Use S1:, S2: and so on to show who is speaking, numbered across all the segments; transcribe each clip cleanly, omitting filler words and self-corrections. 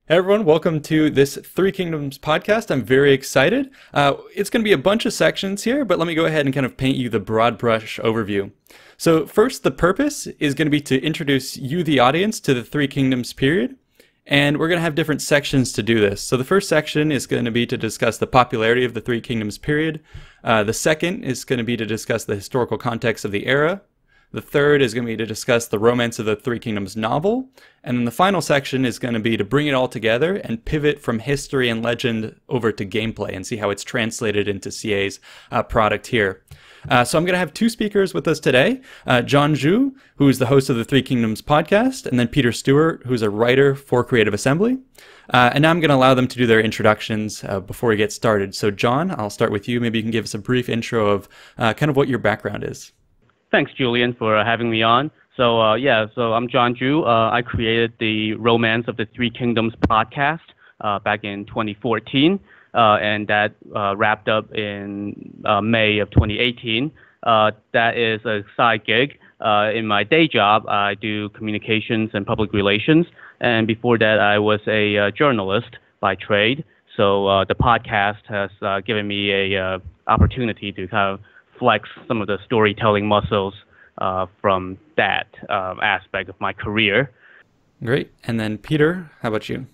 S1: Hey everyone, welcome to this Three Kingdoms podcast. I'm very excited. It's going to be a bunch of sections here, but let me go ahead and kind of paint you the broad brush overview. So first, the purpose is going to be to introduce you, the audience, to the Three Kingdoms period. And we're going to have different sections to do this. So the first section is going to be to discuss the popularity of the Three Kingdoms period. The second is going to be to discuss the historical context of the era. The third is going to be to discuss the Romance of the Three Kingdoms novel. And then the final section is going to be to bring it all together and pivot from history and legend over to gameplay and see how it's translated into CA's product here. So I'm going to have two speakers with us today, John Zhu, who is the host of the Three Kingdoms podcast, and then Peter Stewart, who's a writer for Creative Assembly. And now I'm going to allow them to do their introductions before we get started. So John, I'll start with you. Maybe you can give us a brief intro of kind of what your background is.
S2: Thanks, Julian, for having me on. So I'm John Zhu. I created the Romance of the Three Kingdoms podcast back in 2014, and that wrapped up in May of 2018. That is a side gig. In my day job, I do communications and public relations, and before that, I was a journalist by trade. So the podcast has given me a opportunity to kind of flex some of the storytelling muscles from that aspect of my career.
S1: Great. And then Peter, how about you?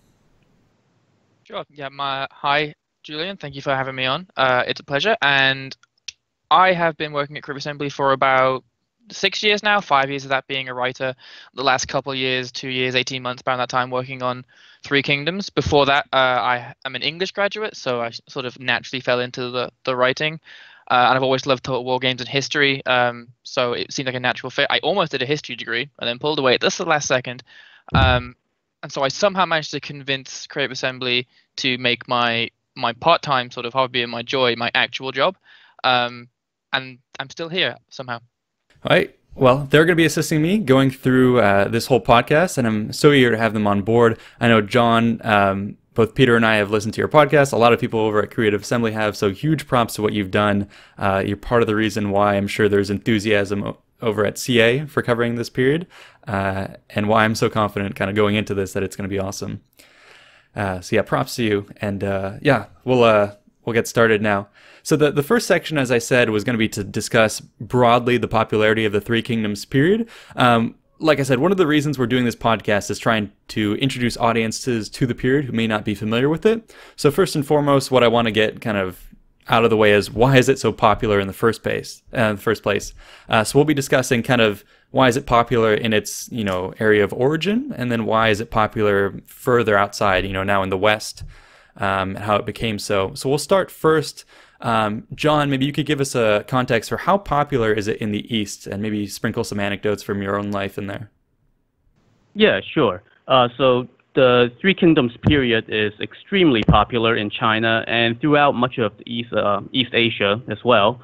S3: Sure. Yeah. Hi, Julian. Thank you for having me on. It's a pleasure. And I have been working at Creative Assembly for about 6 years now, 5 years of that being a writer. The last couple of years, 2 years, 18 months, around that time working on Three Kingdoms. Before that, I am an English graduate, so I sort of naturally fell into the writing. And I've always loved Total War games and history, so it seemed like a natural fit. I almost did a history degree and then pulled away at just the last second. And so I somehow managed to convince Creative Assembly to make my part-time sort of hobby and my joy my actual job. And I'm still here somehow.
S1: All right. Well, they're going to be assisting me going through this whole podcast, and I'm so eager to have them on board. I know John, both Peter and I have listened to your podcast. A lot of people over at Creative Assembly have, so huge props to what you've done. You're part of the reason why I'm sure there's enthusiasm over at CA for covering this period, and why I'm so confident kind of going into this that it's going to be awesome. So yeah, props to you. And yeah, we'll get started now. So the first section, as I said, was going to be to discuss broadly the popularity of the Three Kingdoms period. Like I said, one of the reasons we're doing this podcast is trying to introduce audiences to the period who may not be familiar with it. So first and foremost, what I want to get kind of out of the way is why is it so popular in the first place? So we'll be discussing kind of why is it popular in its area of origin, and then why is it popular further outside, now in the West, and how it became so. So we'll start first. John, maybe you could give us a context for how popular is it in the East, and maybe sprinkle some anecdotes from your own life in there.
S2: Yeah, sure. So the Three Kingdoms period is extremely popular in China and throughout much of East Asia as well.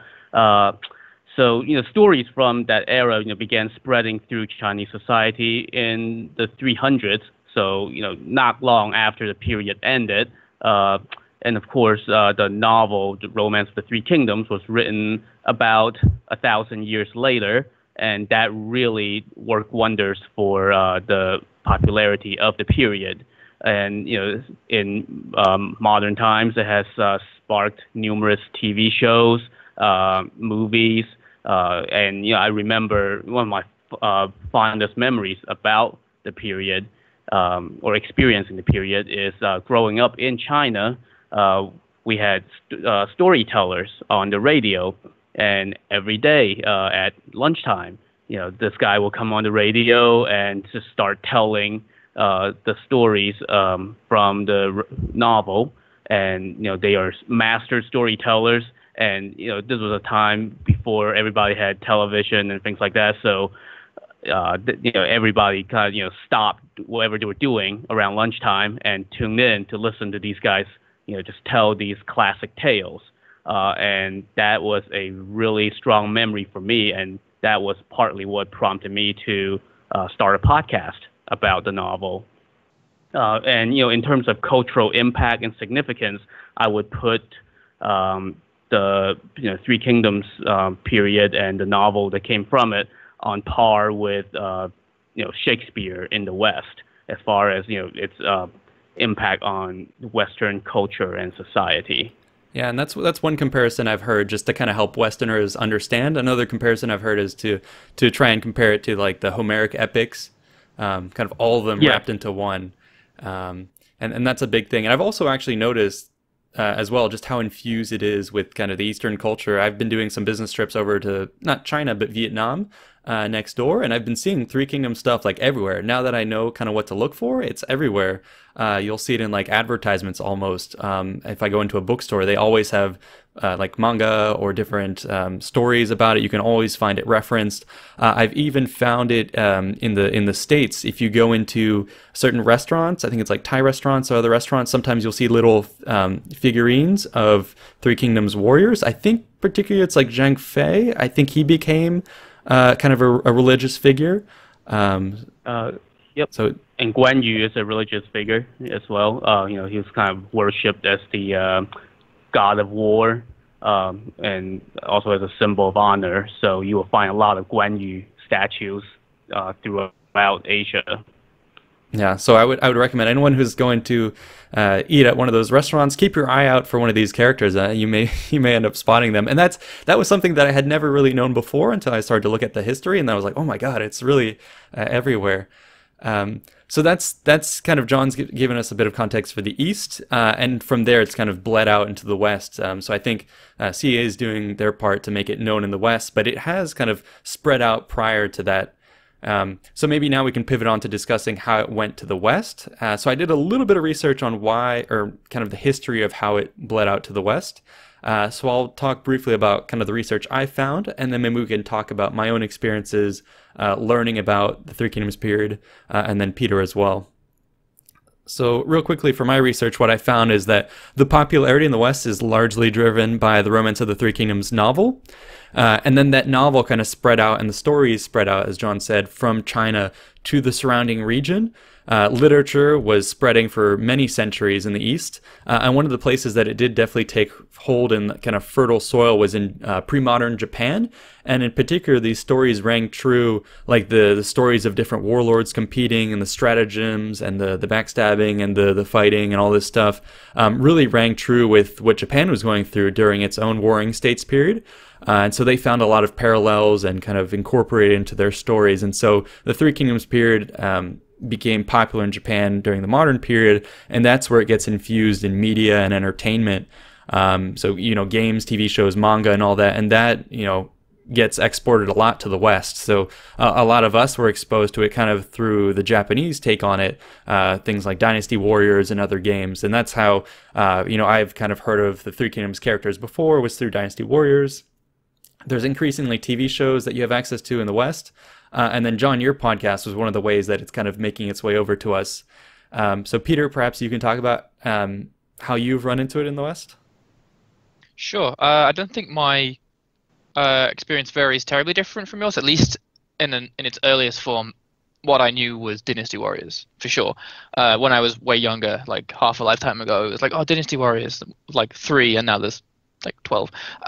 S2: So stories from that era began spreading through Chinese society in the 300s. So not long after the period ended. And of course, the novel, The Romance of the Three Kingdoms, was written about 1,000 years later, and that really worked wonders for the popularity of the period. And in modern times, it has sparked numerous TV shows, movies, and I remember one of my fondest memories about the period or experiencing the period is growing up in China. We had storytellers on the radio, and every day at lunchtime, this guy will come on the radio and just start telling the stories from the novel, and they are master storytellers. And this was a time before everybody had television and things like that, so everybody kind of stopped whatever they were doing around lunchtime and tuned in to listen to these guys just tell these classic tales. And that was a really strong memory for me, and that was partly what prompted me to start a podcast about the novel. And in terms of cultural impact and significance, I would put the Three Kingdoms period and the novel that came from it on par with Shakespeare in the West, as far as its impact on Western culture and society.
S1: Yeah, and that's one comparison I've heard just to kind of help Westerners understand. Another comparison I've heard is to try and compare it to like the Homeric epics, kind of all of them
S2: Yeah.
S1: wrapped into one, and that's a big thing. And I've also actually noticed as well just how infused it is with kind of the Eastern culture. I've been doing some business trips over to not China but Vietnam next door, and I've been seeing Three Kingdoms stuff like everywhere. Now that I know kind of what to look for, it's everywhere. You'll see it in like advertisements almost. If I go into a bookstore, they always have like manga or different stories about it. You can always find it referenced. I've even found it in the States. If you go into certain restaurants, I think it's like Thai restaurants or other restaurants, sometimes you'll see little figurines of Three Kingdoms warriors. I think particularly it's like Zhang Fei. I think he became kind of a religious figure.
S2: Yep.
S1: So
S2: And Guan Yu is a religious figure as well. He was kind of worshipped as the god of war, and also as a symbol of honor. So you will find a lot of Guan Yu statues throughout Asia.
S1: yeah, so I would recommend anyone who's going to eat at one of those restaurants, keep your eye out for one of these characters. You may end up spotting them, and that was something that I had never really known before until I started to look at the history, and I was like, oh my god, it's really everywhere. So that's kind of John's given us a bit of context for the East, and from there it's kind of bled out into the West. So I think CEA is doing their part to make it known in the West, but it has kind of spread out prior to that. So maybe now we can pivot on to discussing how it went to the West. So I did a little bit of research on why, or kind of the history of how it bled out to the West. So I'll talk briefly about kind of the research I found, and then maybe we can talk about my own experiences learning about the Three Kingdoms period, and then Peter as well. So real quickly for my research, what I found is that the popularity in the West is largely driven by the Romance of the Three Kingdoms novel. And then that novel kind of spread out, and the stories spread out, as John said, from China to the surrounding region. Literature was spreading for many centuries in the East, and one of the places that it did definitely take hold in kind of fertile soil was in pre-modern Japan, and in particular these stories rang true, like the stories of different warlords competing and the stratagems and the backstabbing and the fighting and all this stuff really rang true with what Japan was going through during its own warring states period. And so they found a lot of parallels and kind of incorporated into their stories. And so the Three Kingdoms period became popular in Japan during the modern period, and that's where it gets infused in media and entertainment. So, games, TV shows, manga, and all that, and that, gets exported a lot to the West. So a lot of us were exposed to it kind of through the Japanese take on it, things like Dynasty Warriors and other games. And that's how, I've kind of heard of the Three Kingdoms characters before, was through Dynasty Warriors. There's increasingly TV shows that you have access to in the West. And then, John, your podcast was one of the ways that it's kind of making its way over to us. So, Peter, perhaps you can talk about how you've run into it in the West?
S3: Sure. I don't think my experience varies terribly different from yours, at least in its earliest form. What I knew was Dynasty Warriors, for sure. When I was way younger, like half a lifetime ago, it was like, oh, Dynasty Warriors, like 3, and now there's like 12.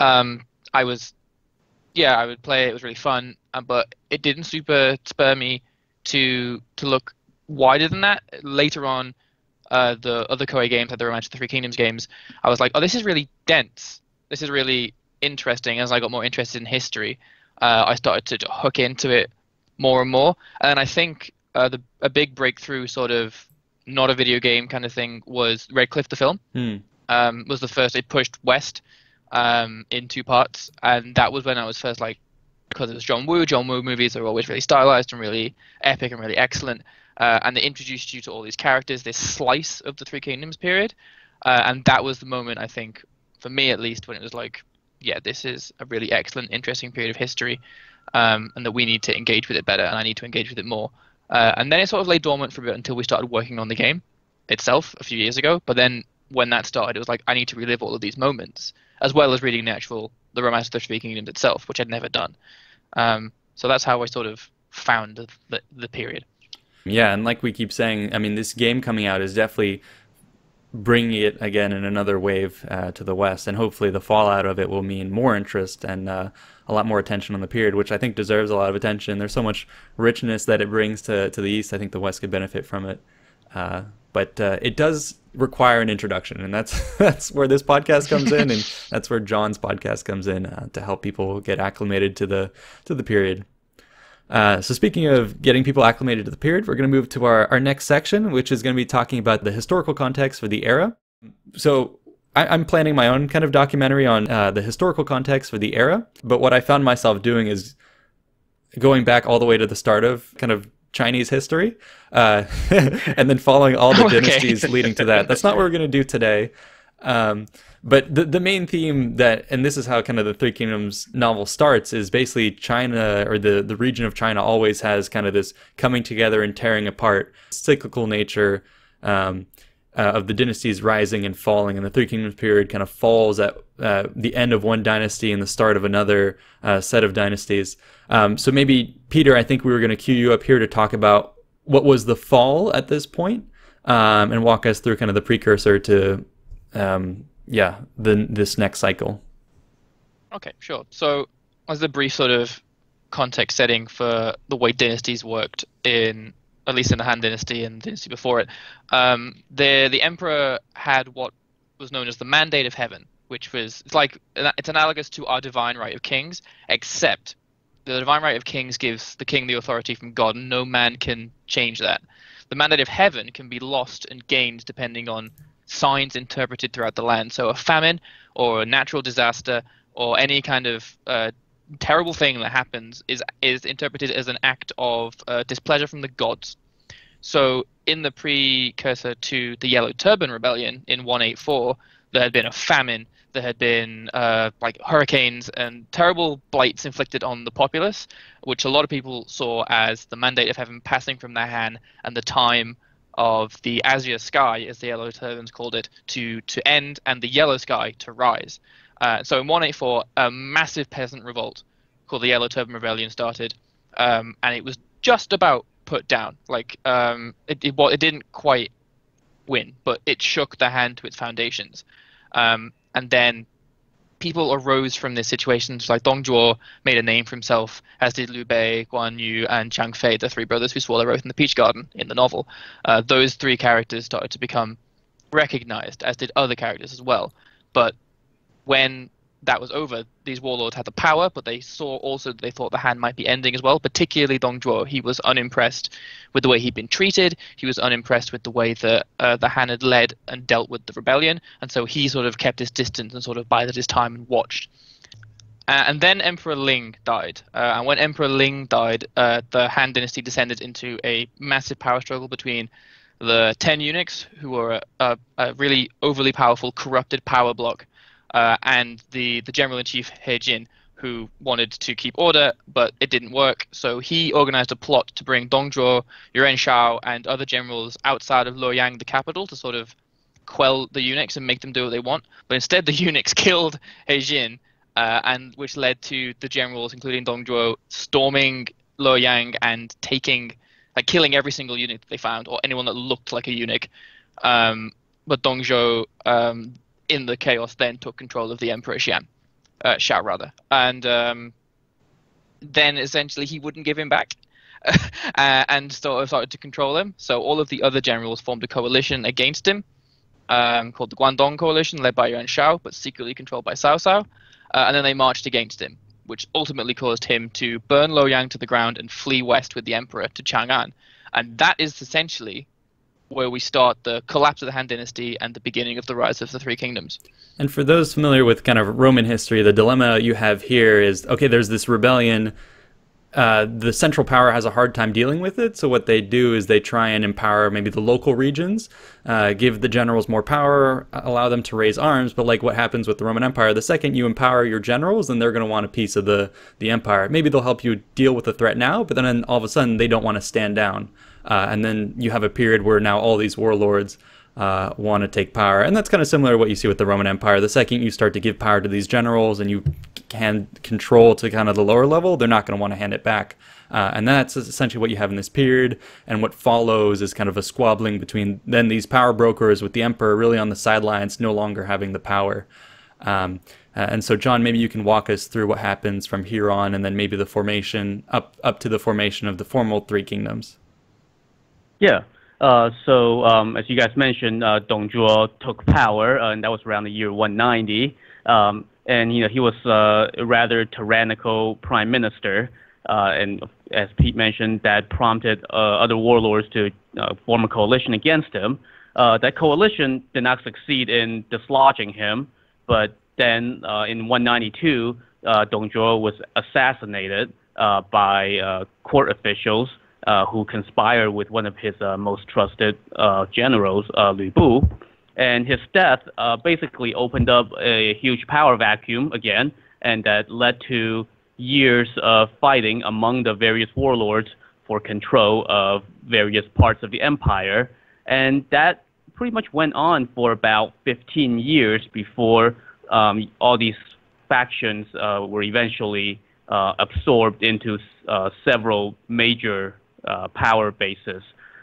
S3: I would play it. It was really fun, but it didn't super spur me to look wider than that. Later on, the other Koei games, like the Romance of the Three Kingdoms games, I was like, oh, this is really dense. This is really interesting. As I got more interested in history, I started to hook into it more and more. And I think a big breakthrough, sort of not a video game kind of thing, was Red Cliff the film. Was the first. It pushed west in 2 parts, and that was when I was first like, because it was John Woo. John Woo movies are always really stylized and really epic and really excellent, and they introduced you to all these characters, this slice of the Three Kingdoms period, and that was the moment, I think, for me at least, when it was like, yeah, this is a really excellent, interesting period of history, and that we need to engage with it better, and I need to engage with it more. And then it sort of lay dormant for a bit until we started working on the game itself a few years ago. But then when that started, it was like, I need to relive all of these moments, as well as reading the Romance of the Three Kingdoms itself, which I'd never done. So that's how I sort of found the period.
S1: Yeah, and like we keep saying, I mean, this game coming out is definitely bringing it again in another wave to the West, and hopefully the fallout of it will mean more interest and a lot more attention on the period, which I think deserves a lot of attention. There's so much richness that it brings to the East. I think the West could benefit from it. but it does require an introduction, and that's where this podcast comes in, and that's where John's podcast comes in to help people get acclimated to the period. So speaking of getting people acclimated to the period, we're going to move to our next section, which is going to be talking about the historical context for the era. So I'm planning my own kind of documentary on the historical context for the era, but what I found myself doing is going back all the way to the start of kind of Chinese history, and then following all the dynasties leading to that. That's not what we're going to do today. But the main theme and this is how kind of the Three Kingdoms novel starts, is basically China, or the region of China, always has kind of this coming together and tearing apart, cyclical nature of the dynasties rising and falling. And the Three Kingdoms period kind of falls at the end of one dynasty and the start of another set of dynasties. So maybe, Peter, I think we were going to cue you up here to talk about what was the fall at this point, and walk us through kind of the precursor to this next cycle.
S3: Okay, sure. So as a brief sort of context setting for the way dynasties worked, at least in the Han Dynasty and the dynasty before it, the emperor had what was known as the Mandate of Heaven, which was it's analogous to our divine right of kings, except the divine right of kings gives the king the authority from God, and no man can change that. The Mandate of Heaven can be lost and gained depending on signs interpreted throughout the land. So a famine or a natural disaster or any kind of terrible thing that happens is interpreted as an act of displeasure from the gods. So in the precursor to the Yellow Turban Rebellion in 184, there had been a famine, there had been hurricanes and terrible blights inflicted on the populace, which a lot of people saw as the Mandate of Heaven passing from their hand and the time of the azure sky, as the Yellow Turbans called it, to end, and the yellow sky to rise. So in 184, a massive peasant revolt called the Yellow Turban Rebellion started, and it was just about put down. It didn't quite win, but it shook the Han to its foundations. And then people arose from this situation. Like Dong Zhuo made a name for himself, as did Liu Bei, Guan Yu, and Zhang Fei, the three brothers who swore their oath in the Peach Garden in the novel. Those three characters started to become recognized, as did other characters as well. But when that was over, these warlords had the power, but they saw also that they thought the Han might be ending as well, particularly Dong Zhuo. He was unimpressed with the way he'd been treated. He was unimpressed with the way that the Han had led and dealt with the rebellion, and so he sort of kept his distance and sort of bided his time and watched. And then Emperor Ling died. And when Emperor Ling died, the Han dynasty descended into a massive power struggle between the 10 eunuchs, who were a really overly powerful, corrupted power bloc, and the general-in-chief He Jin, who wanted to keep order, but it didn't work. So he organized a plot to bring Dong Zhuo, Yuan Shao, and other generals outside of Luoyang, the capital, to sort of quell the eunuchs and make them do what they want. But instead, the eunuchs killed He Jin, and which led to the generals, including Dong Zhuo, storming Luoyang and killing every single eunuch that they found, or anyone that looked like a eunuch. But Dong Zhuo, in the chaos, then took control of the Emperor Xiao rather, and then essentially he wouldn't give him back, and sort of started to control him. So all of the other generals formed a coalition against him, called the Guangdong Coalition, led by Yuan Shao, but secretly controlled by Cao Cao, and then they marched against him, which ultimately caused him to burn Luoyang to the ground and flee west with the emperor to Chang'an. And that is essentially where we start the collapse of the Han Dynasty and the beginning of the rise of the Three Kingdoms.
S1: And for those familiar with kind of Roman history, the dilemma you have here is, okay, there's this rebellion. The central power has a hard time dealing with it, so what they do is they try and empower maybe the local regions, give the generals more power, allow them to raise arms. But like what happens with the Roman Empire, the second you empower your generals, then they're going to want a piece of the empire. Maybe they'll help you deal with the threat now, but then all of a sudden they don't want to stand down. And then you have a period where now all these warlords want to take power. And that's kind of similar to what you see with the Roman Empire. The second you start to give power to these generals and you hand control to kind of the lower level, they're not going to want to hand it back. And that's essentially what you have in this period. And what follows is kind of a squabbling between then these power brokers with the emperor really on the sidelines, no longer having the power. And so, John, maybe you can walk us through what happens from here on, and then maybe the formation up to the formation of the formal Three Kingdoms.
S2: Yeah. As you guys mentioned, Dong Zhuo took power, and that was around the year 190. And he was a rather tyrannical prime minister, and as Pete mentioned, that prompted other warlords to form a coalition against him. That coalition did not succeed in dislodging him, but then in 192, Dong Zhuo was assassinated by court officials who conspired with one of his most trusted generals, Lu Bu. And his death basically opened up a huge power vacuum again, and that led to years of fighting among the various warlords for control of various parts of the empire. And that pretty much went on for about 15 years before all these factions were eventually absorbed into several major power bases.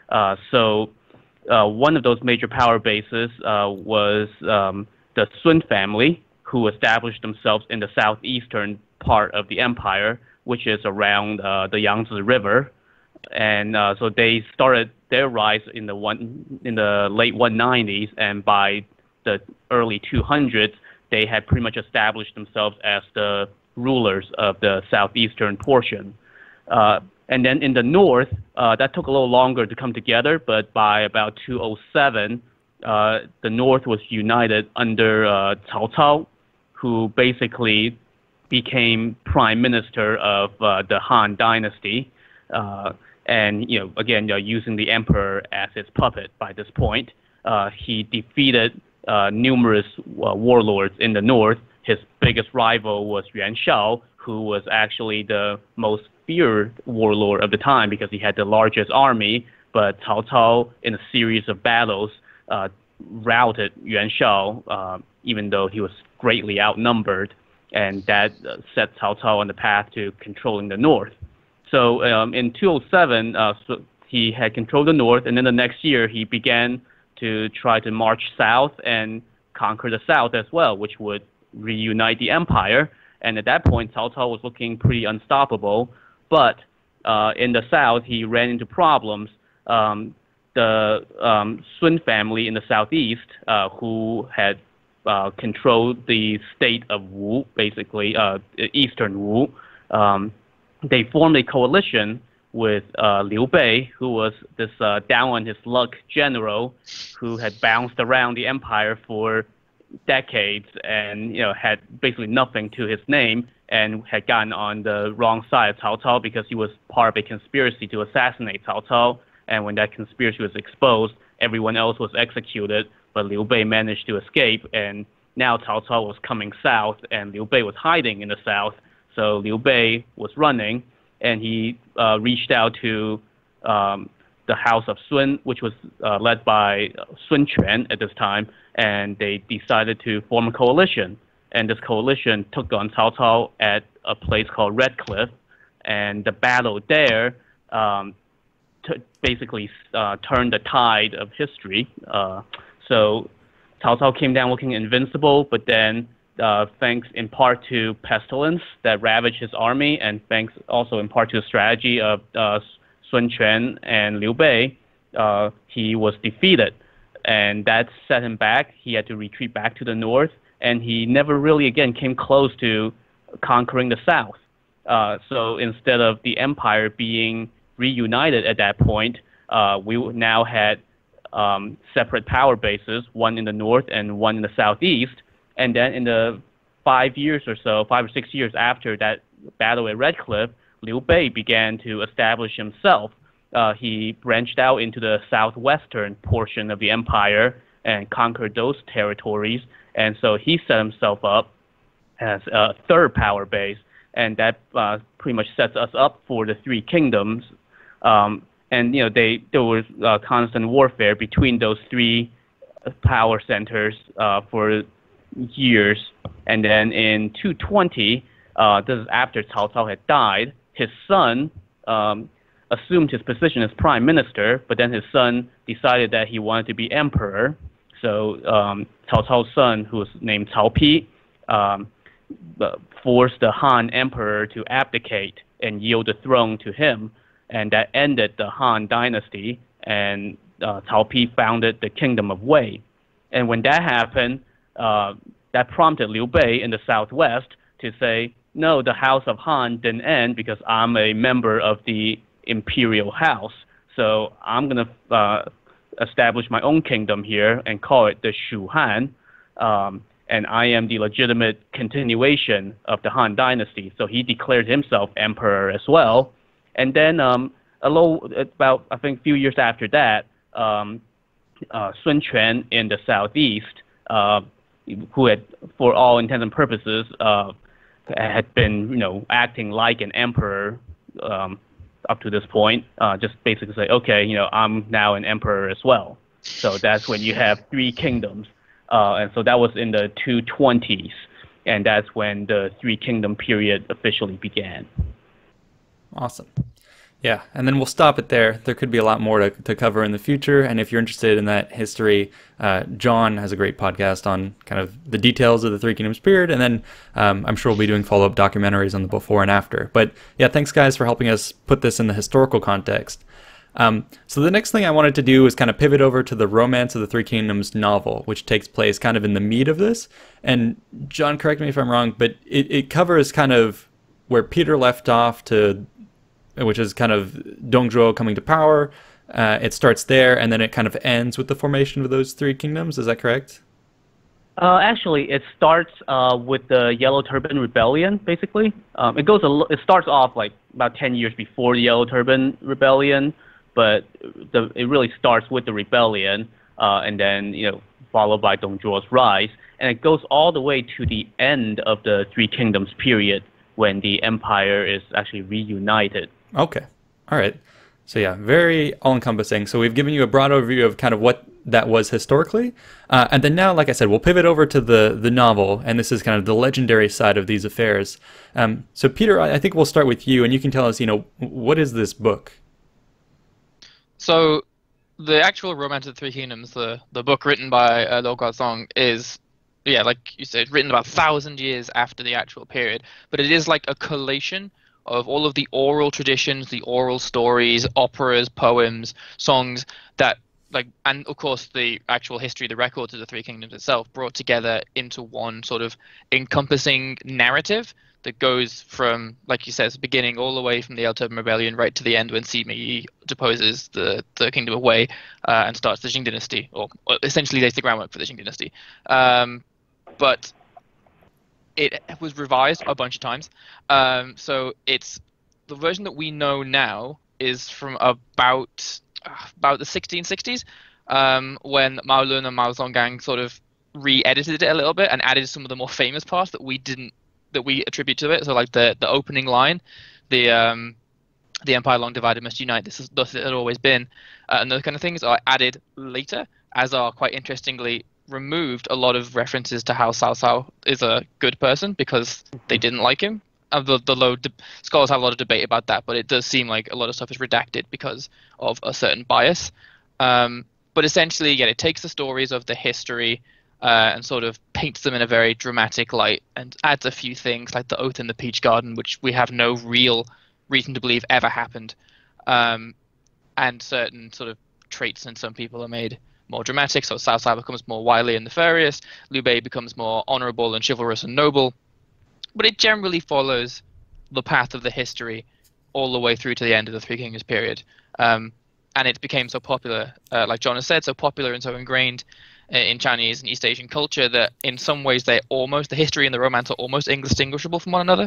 S2: One of those major power bases was the Sun family, who established themselves in the southeastern part of the empire, which is around the Yangtze River. And so they started their rise in the late 190s, and by the early 200s, they had pretty much established themselves as the rulers of the southeastern portion. And then in the north, that took a little longer to come together, but by about 207, the north was united under Cao Cao, who basically became prime minister of the Han dynasty. And again, using the emperor as his puppet by this point. He defeated numerous warlords in the north. His biggest rival was Yuan Shao, who was actually the most feared warlord of the time because he had the largest army. But Cao Cao, in a series of battles, routed Yuan Shao, even though he was greatly outnumbered, and that set Cao Cao on the path to controlling the north. So in 207, he had controlled the north, and then the next year he began to try to march south and conquer the south as well, which would reunite the empire. And at that point, Cao Cao was looking pretty unstoppable. But in the south, he ran into problems. The Sun family in the southeast, who had controlled the state of Wu, basically eastern Wu, they formed a coalition with Liu Bei, who was this down-on-his-luck general who had bounced around the empire for decades and had basically nothing to his name, and had gotten on the wrong side of Cao Cao because he was part of a conspiracy to assassinate Cao Cao. And when that conspiracy was exposed, everyone else was executed, but Liu Bei managed to escape. And now Cao Cao was coming south, and Liu Bei was hiding in the south. So Liu Bei was running, and he reached out to the House of Sun, which was led by Sun Quan at this time, and they decided to form a coalition. And this coalition took on Cao Cao at a place called Red Cliff, and the battle there basically turned the tide of history. So Cao Cao came down looking invincible, but then thanks in part to pestilence that ravaged his army, and thanks also in part to the strategy of Sun Quan and Liu Bei, he was defeated. And that set him back. He had to retreat back to the north, and he never really again came close to conquering the south. So instead of the empire being reunited at that point, we now had separate power bases, one in the north and one in the southeast. And then in the 5 or 6 years after that battle at Red Cliff, Liu Bei began to establish himself. He branched out into the southwestern portion of the empire and conquered those territories. And so he set himself up as a third power base, and that pretty much sets us up for the three kingdoms. And there was constant warfare between those three power centers for years. And then in 220, this is after Cao Cao had died, his son assumed his position as prime minister, but then his son decided that he wanted to be emperor. So Cao Cao's son, who was named Cao Pi, forced the Han emperor to abdicate and yield the throne to him, and that ended the Han dynasty. And Cao Pi founded the kingdom of Wei. And when that happened, that prompted Liu Bei in the southwest to say, no, the house of Han didn't end because I'm a member of the imperial house. So I'm going to establish my own kingdom here and call it the Shu Han. And I am the legitimate continuation of the Han dynasty. So he declared himself emperor as well. And then about, I think, a few years after that, Sun Quan in the southeast, who had, for all intents and purposes, had been, acting like an emperor up to this point, just basically say, okay, I'm now an emperor as well. So that's when you have three kingdoms. And so that was in the 220s, and that's when the Three Kingdom period officially began.
S1: Awesome. Yeah, and then we'll stop it there. There could be a lot more to cover in the future, and if you're interested in that history, John has a great podcast on kind of the details of the Three Kingdoms period, and then I'm sure we'll be doing follow-up documentaries on the before and after. But yeah, thanks guys for helping us put this in the historical context. So the next thing I wanted to do is kind of pivot over to the Romance of the Three Kingdoms novel, which takes place kind of in the meat of this. And John, correct me if I'm wrong, but it covers kind of where Peter left off to, which is kind of Dongzhuo coming to power. It starts there, and then it kind of ends with the formation of those three kingdoms. Is that correct?
S2: Actually, it starts with the Yellow Turban Rebellion, basically. It starts off like about 10 years before the Yellow Turban Rebellion, but it really starts with the rebellion, and then followed by Dongzhuo's rise, and it goes all the way to the end of the Three Kingdoms period when the empire is actually reunited.
S1: Okay, all right. So yeah, very all-encompassing. So we've given you a broad overview of kind of what that was historically, and then now, like I said, we'll pivot over to the novel, and this is kind of the legendary side of these affairs. So Peter, I think we'll start with you, and you can tell us, what is this book?
S3: So the actual Romance of the Three Kingdoms, the book written by Luo Guozong, is, yeah, like you said, written about 1,000 years after the actual period, but it is like a collation of all of the oral traditions, the oral stories, operas, poems, songs that, like, and of course the actual history, the records of the Three Kingdoms itself, brought together into one sort of encompassing narrative that goes from, like you said, the beginning all the way from the Yellow Turban Rebellion right to the end when Sima Yi deposes the Kingdom of Wei and starts the Jing Dynasty, or essentially lays the groundwork for the Jing Dynasty. But it was revised a bunch of times. So it's the version that we know now is from about the 1660s, when Mao Lun and Mao Zonggang sort of re-edited it a little bit and added some of the more famous parts that we attribute to it. So like the opening line, the empire long divided must unite. Thus it had always been, and those kind of things are added later, as are, quite interestingly, removed a lot of references to how Cao Cao is a good person because they didn't like him. Scholars have a lot of debate about that, but it does seem like a lot of stuff is redacted because of a certain bias. But essentially, yeah, it takes the stories of the history and sort of paints them in a very dramatic light and adds a few things like the oath in the Peach Garden, which we have no real reason to believe ever happened, and certain sort of traits in some people are made more dramatic. So Cao Cao becomes more wily and nefarious, Liu Bei becomes more honorable and chivalrous and noble, but it generally follows the path of the history all the way through to the end of the Three Kingdoms period. And it became so popular, like John has said, so popular and so ingrained in Chinese and East Asian culture that in some ways the history and the romance are almost indistinguishable from one another.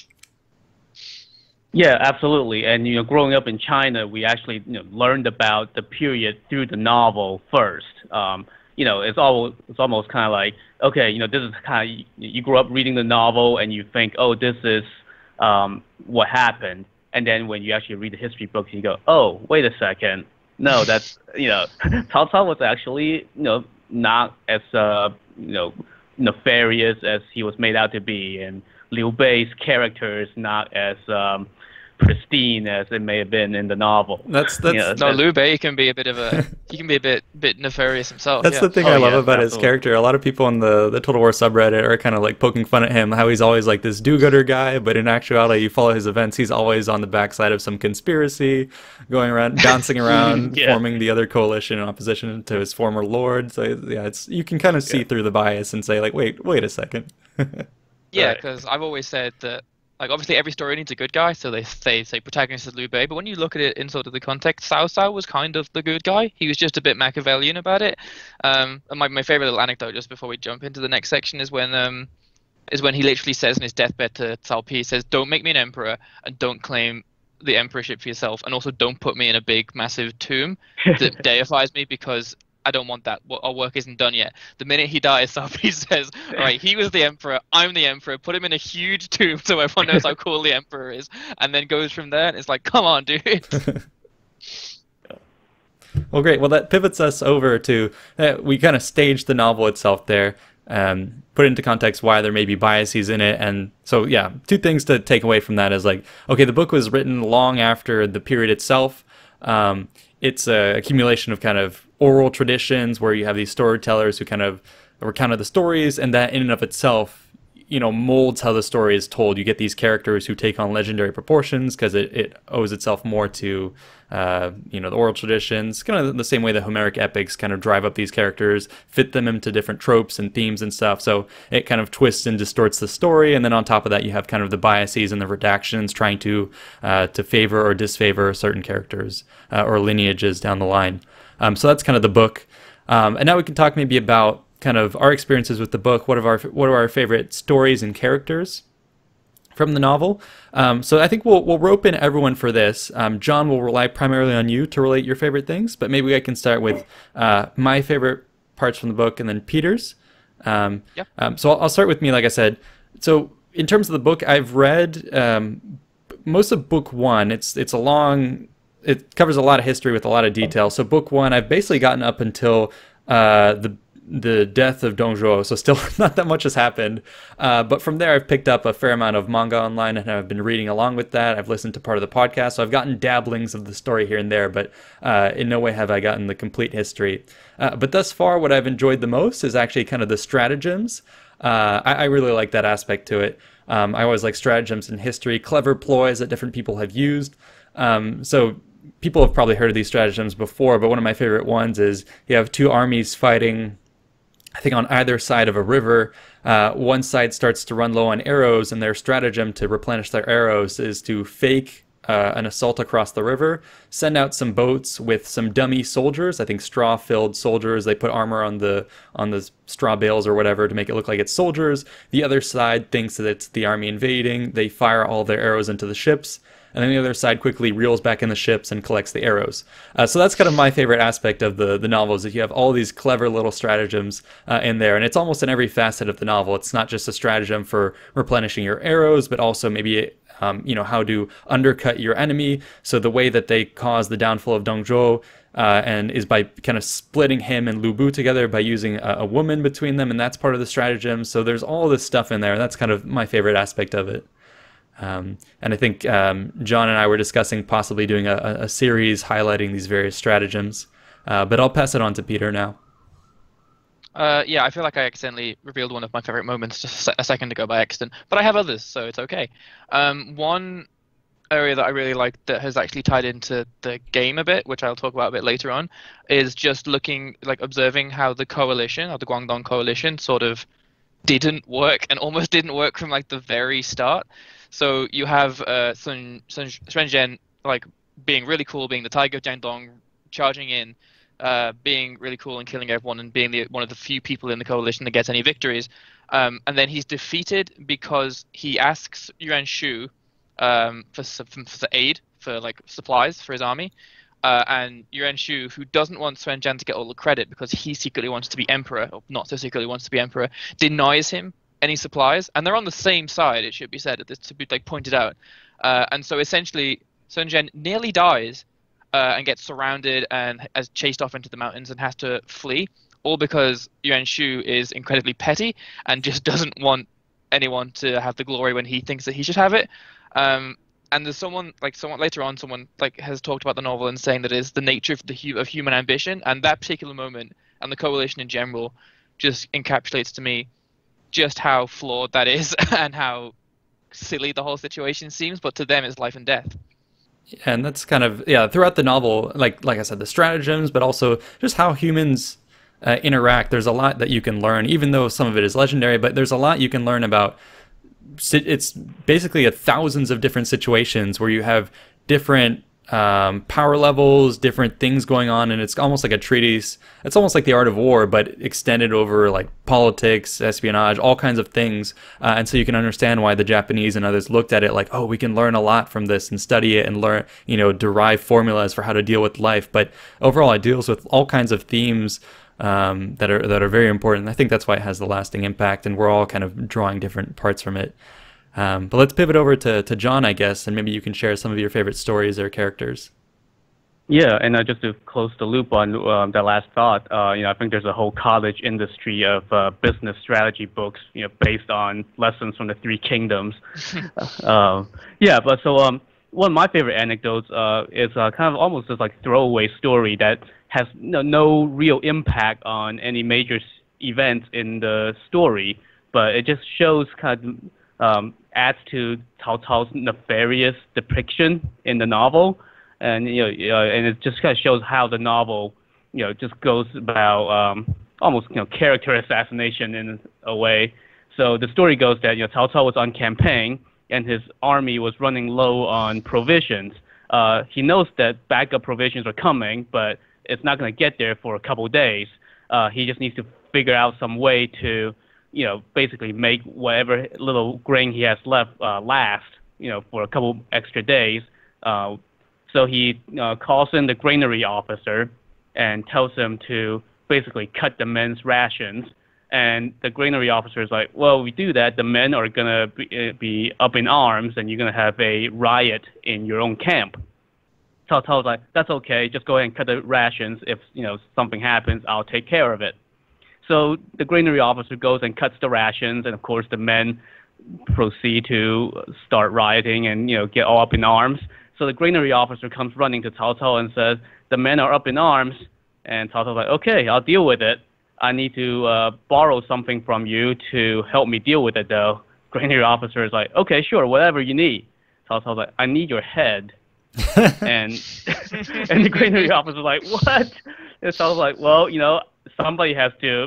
S2: Yeah, absolutely. And growing up in China, we actually learned about the period through the novel first. It's almost kind of like, okay, this is kind of, you grew up reading the novel and you think, oh, this is what happened. And then when you actually read the history books, you go, oh, wait a second. No, that's, Cao Cao was actually, not as, nefarious as he was made out to be. And Liu Bei's character is not as pristine as it may have been in the novel.
S1: That's
S3: No, Liu Bei can be a bit of a he can be a bit nefarious himself.
S1: That's
S3: Yeah.
S1: the thing I love
S2: yeah,
S1: about his
S2: absolutely.
S1: character. A lot of people in the Total War subreddit are kind of like poking fun at him, how he's always like this do-gooder guy, but in actuality, you follow his events, he's always on the backside of some conspiracy, going around, bouncing around,
S2: Yeah.
S1: forming the other coalition in opposition to his former lord. So yeah, it's you can kind of see
S2: Yeah.
S1: through the bias and say like, wait a second.
S3: Yeah,
S2: Right.
S3: because I've always said that, like, obviously every story needs a good guy, so they say protagonist is Liu Bei, but when you look at it in sort of the context, Cao Cao was kind of the good guy. He was just a bit Machiavellian about it. And my favorite little anecdote, just before we jump into the next section, is when he literally says in his deathbed to Cao Pi, he says, "Don't make me an emperor, and don't claim the emperorship for yourself, and also don't put me in a big, massive tomb that deifies me, because I don't want that. Our work isn't done yet." The minute he dies, Cao Pi says, "All right, he was the emperor, I'm the emperor, put him in a huge tomb so everyone knows how cool the emperor is," and then goes from there, and it's like, come on, dude.
S1: Well, great. Well, that pivots us over to we kind of staged the novel itself there, put into context why there may be biases in it. And so, yeah, two things to take away from that is like, okay, the book was written long after the period itself. It's a accumulation of kind of oral traditions where you have these storytellers who kind of recount the stories, and that in and of itself, molds how the story is told. You get these characters who take on legendary proportions because it owes itself more to, the oral traditions, kind of the same way the Homeric epics kind of drive up these characters, fit them into different tropes and themes and stuff. So it kind of twists and distorts the story. And then on top of that, you have kind of the biases and the redactions trying to favor or disfavor certain characters or lineages down the line. So that's kind of the book. And now we can talk maybe about kind of our experiences with the book. What are our favorite stories and characters from the novel? So I think we'll rope in everyone for this. John will rely primarily on you to relate your favorite things, but maybe I can start with my favorite parts from the book and then Peter's. So I'll start with me, like I said. So in terms of the book, I've read most of book one. It covers a lot of history with a lot of detail. So book one, I've basically gotten up until the death of Dong Zhuo, so still not that much has happened. But from there, I've picked up a fair amount of manga online, and I've been reading along with that. I've listened to part of the podcast, so I've gotten dabblings of the story here and there, but in no way have I gotten the complete history. But thus far, what I've enjoyed the most is actually kind of the stratagems. I really like that aspect to it. I always like stratagems in history, clever ploys that different people have used. So people have probably heard of these stratagems before, but one of my favorite ones is you have two armies fighting, I think, on either side of a river. One side starts to run low on arrows, and their stratagem to replenish their arrows is to fake an assault across the river, send out some boats with some dummy soldiers, I think straw-filled soldiers. They put armor on the straw bales or whatever to make it look like it's soldiers. The other side thinks that it's the army invading. They fire all their arrows into the ships, and then the other side quickly reels back in the ships and collects the arrows. So that's kind of my favorite aspect of the novel, is that you have all these clever little stratagems in there, and it's almost in every facet of the novel. It's not just a stratagem for replenishing your arrows, but also maybe how to undercut your enemy. So the way that they cause the downfall of Dong Zhuo and is by kind of splitting him and Lu Bu together by using a woman between them, and that's part of the stratagem. So there's all this stuff in there. That's kind of my favorite aspect of it. And I think John and I were discussing possibly doing a series highlighting these various stratagems. But I'll pass it on to Peter now.
S3: I feel like I accidentally revealed one of my favorite moments just a second ago by accident, but I have others, so it's okay. One area that I really like that has actually tied into the game a bit, which I'll talk about a bit later on, is just observing how the coalition, or the Guangdong coalition, sort of didn't work and almost didn't work from the very start. So you have Sun Zhen being really cool, being the Tiger of Jiangdong, charging in, being really cool and killing everyone, and being one of the few people in the coalition that gets any victories. And then he's defeated because he asks Yuan Shu for aid, for supplies for his army. And Yuan Shu, who doesn't want Sun Zhen to get all the credit because he secretly wants to be emperor, or not so secretly wants to be emperor, denies him any supplies. And they're on the same side, it should be said, to be pointed out. And so essentially, Sun Zhen nearly dies and gets surrounded and is chased off into the mountains and has to flee, all because Yuan Shu is incredibly petty and just doesn't want anyone to have the glory when he thinks that he should have it. and there's someone later on, someone like has talked about the novel and saying that it's the nature of of human ambition, and that particular moment and the coalition in general just encapsulates to me just how flawed that is and how silly the whole situation seems, but to them it's life and death.
S1: And that's kind of, yeah, throughout the novel, like I said, the stratagems, but also just how humans interact. There's a lot that you can learn, even though some of it is legendary, but there's a lot you can learn about. It's basically thousands of different situations where you have different power levels, different things going on, and it's almost like a treatise. It's almost like the art of war, but extended over like politics, espionage, all kinds of things. And so you can understand why the Japanese and others looked at it like, oh, we can learn a lot from this and study it and learn, derive formulas for how to deal with life. But overall, it deals with all kinds of themes that are very important. I think that's why it has the lasting impact, and we're all kind of drawing different parts from it. But let's pivot over to John, I guess, and maybe you can share some of your favorite stories or characters.
S2: Yeah, and just to close the loop on that last thought, I think there's a whole cottage industry of business strategy books, based on lessons from the Three Kingdoms. But one of my favorite anecdotes is kind of almost this like throwaway story that has no real impact on any major events in the story, but it just shows kind of adds to Cao Cao's nefarious depiction in the novel, and and it just kind of shows how the novel just goes about almost character assassination in a way. So the story goes that Cao Cao was on campaign and his army was running low on provisions. He knows that backup provisions are coming, but it's not going to get there for a couple of days. He just needs to figure out some way to basically make whatever little grain he has left last, for a couple extra days. So he calls in the granary officer and tells him to basically cut the men's rations. And the granary officer is like, well, we do that, the men are going to be up in arms and you're going to have a riot in your own camp. Cao Cao's like, that's okay, just go ahead and cut the rations. If something happens, I'll take care of it. So the granary officer goes and cuts the rations, and of course the men proceed to start rioting and get all up in arms. So the granary officer comes running to Cao Cao and says, the men are up in arms. And Cao Cao's like, okay, I'll deal with it. I need to borrow something from you to help me deal with it, though. Granary officer is like, okay, sure, whatever you need. Cao Cao's like, I need your head. and the granary officer is like, what? And Cao Cao's like, well, somebody has to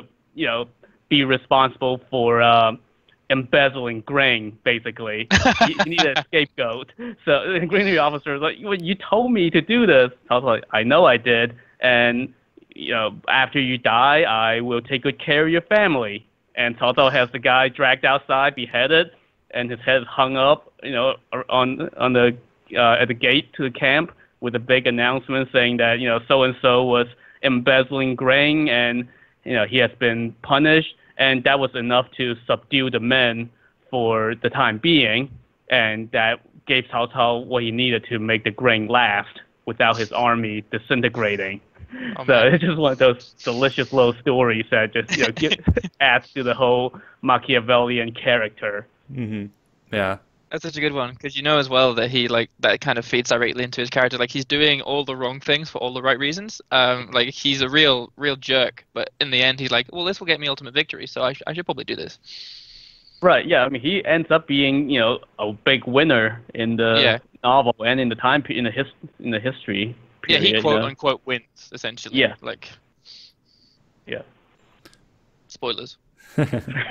S2: be responsible for embezzling grain, basically. You need a scapegoat. So the granary officer is like, well, you told me to do this. I was like, I know I did. And, after you die, I will take good care of your family. And Cao Cao has the guy dragged outside, beheaded, and his head hung up, on the at the gate to the camp with a big announcement saying that, so-and-so was embezzling grain and, he has been punished, and that was enough to subdue the men for the time being, and that gave Cao Cao what he needed to make the grain last without his army disintegrating. It's just one of those delicious little stories that just adds to the whole Machiavellian character.
S1: Mm-hmm. Yeah.
S3: That's such a good one, because as well that he that kind of feeds directly into his character. Like, he's doing all the wrong things for all the right reasons. Like, he's a real jerk, but in the end he's like, well, this will get me ultimate victory, so I should probably do this. Right.
S2: Yeah. I mean, he ends up being a big winner in the novel and in the in the history period.
S3: Yeah, he quote unquote wins essentially.
S2: Yeah.
S3: Like.
S2: Yeah.
S3: Spoilers.
S2: Do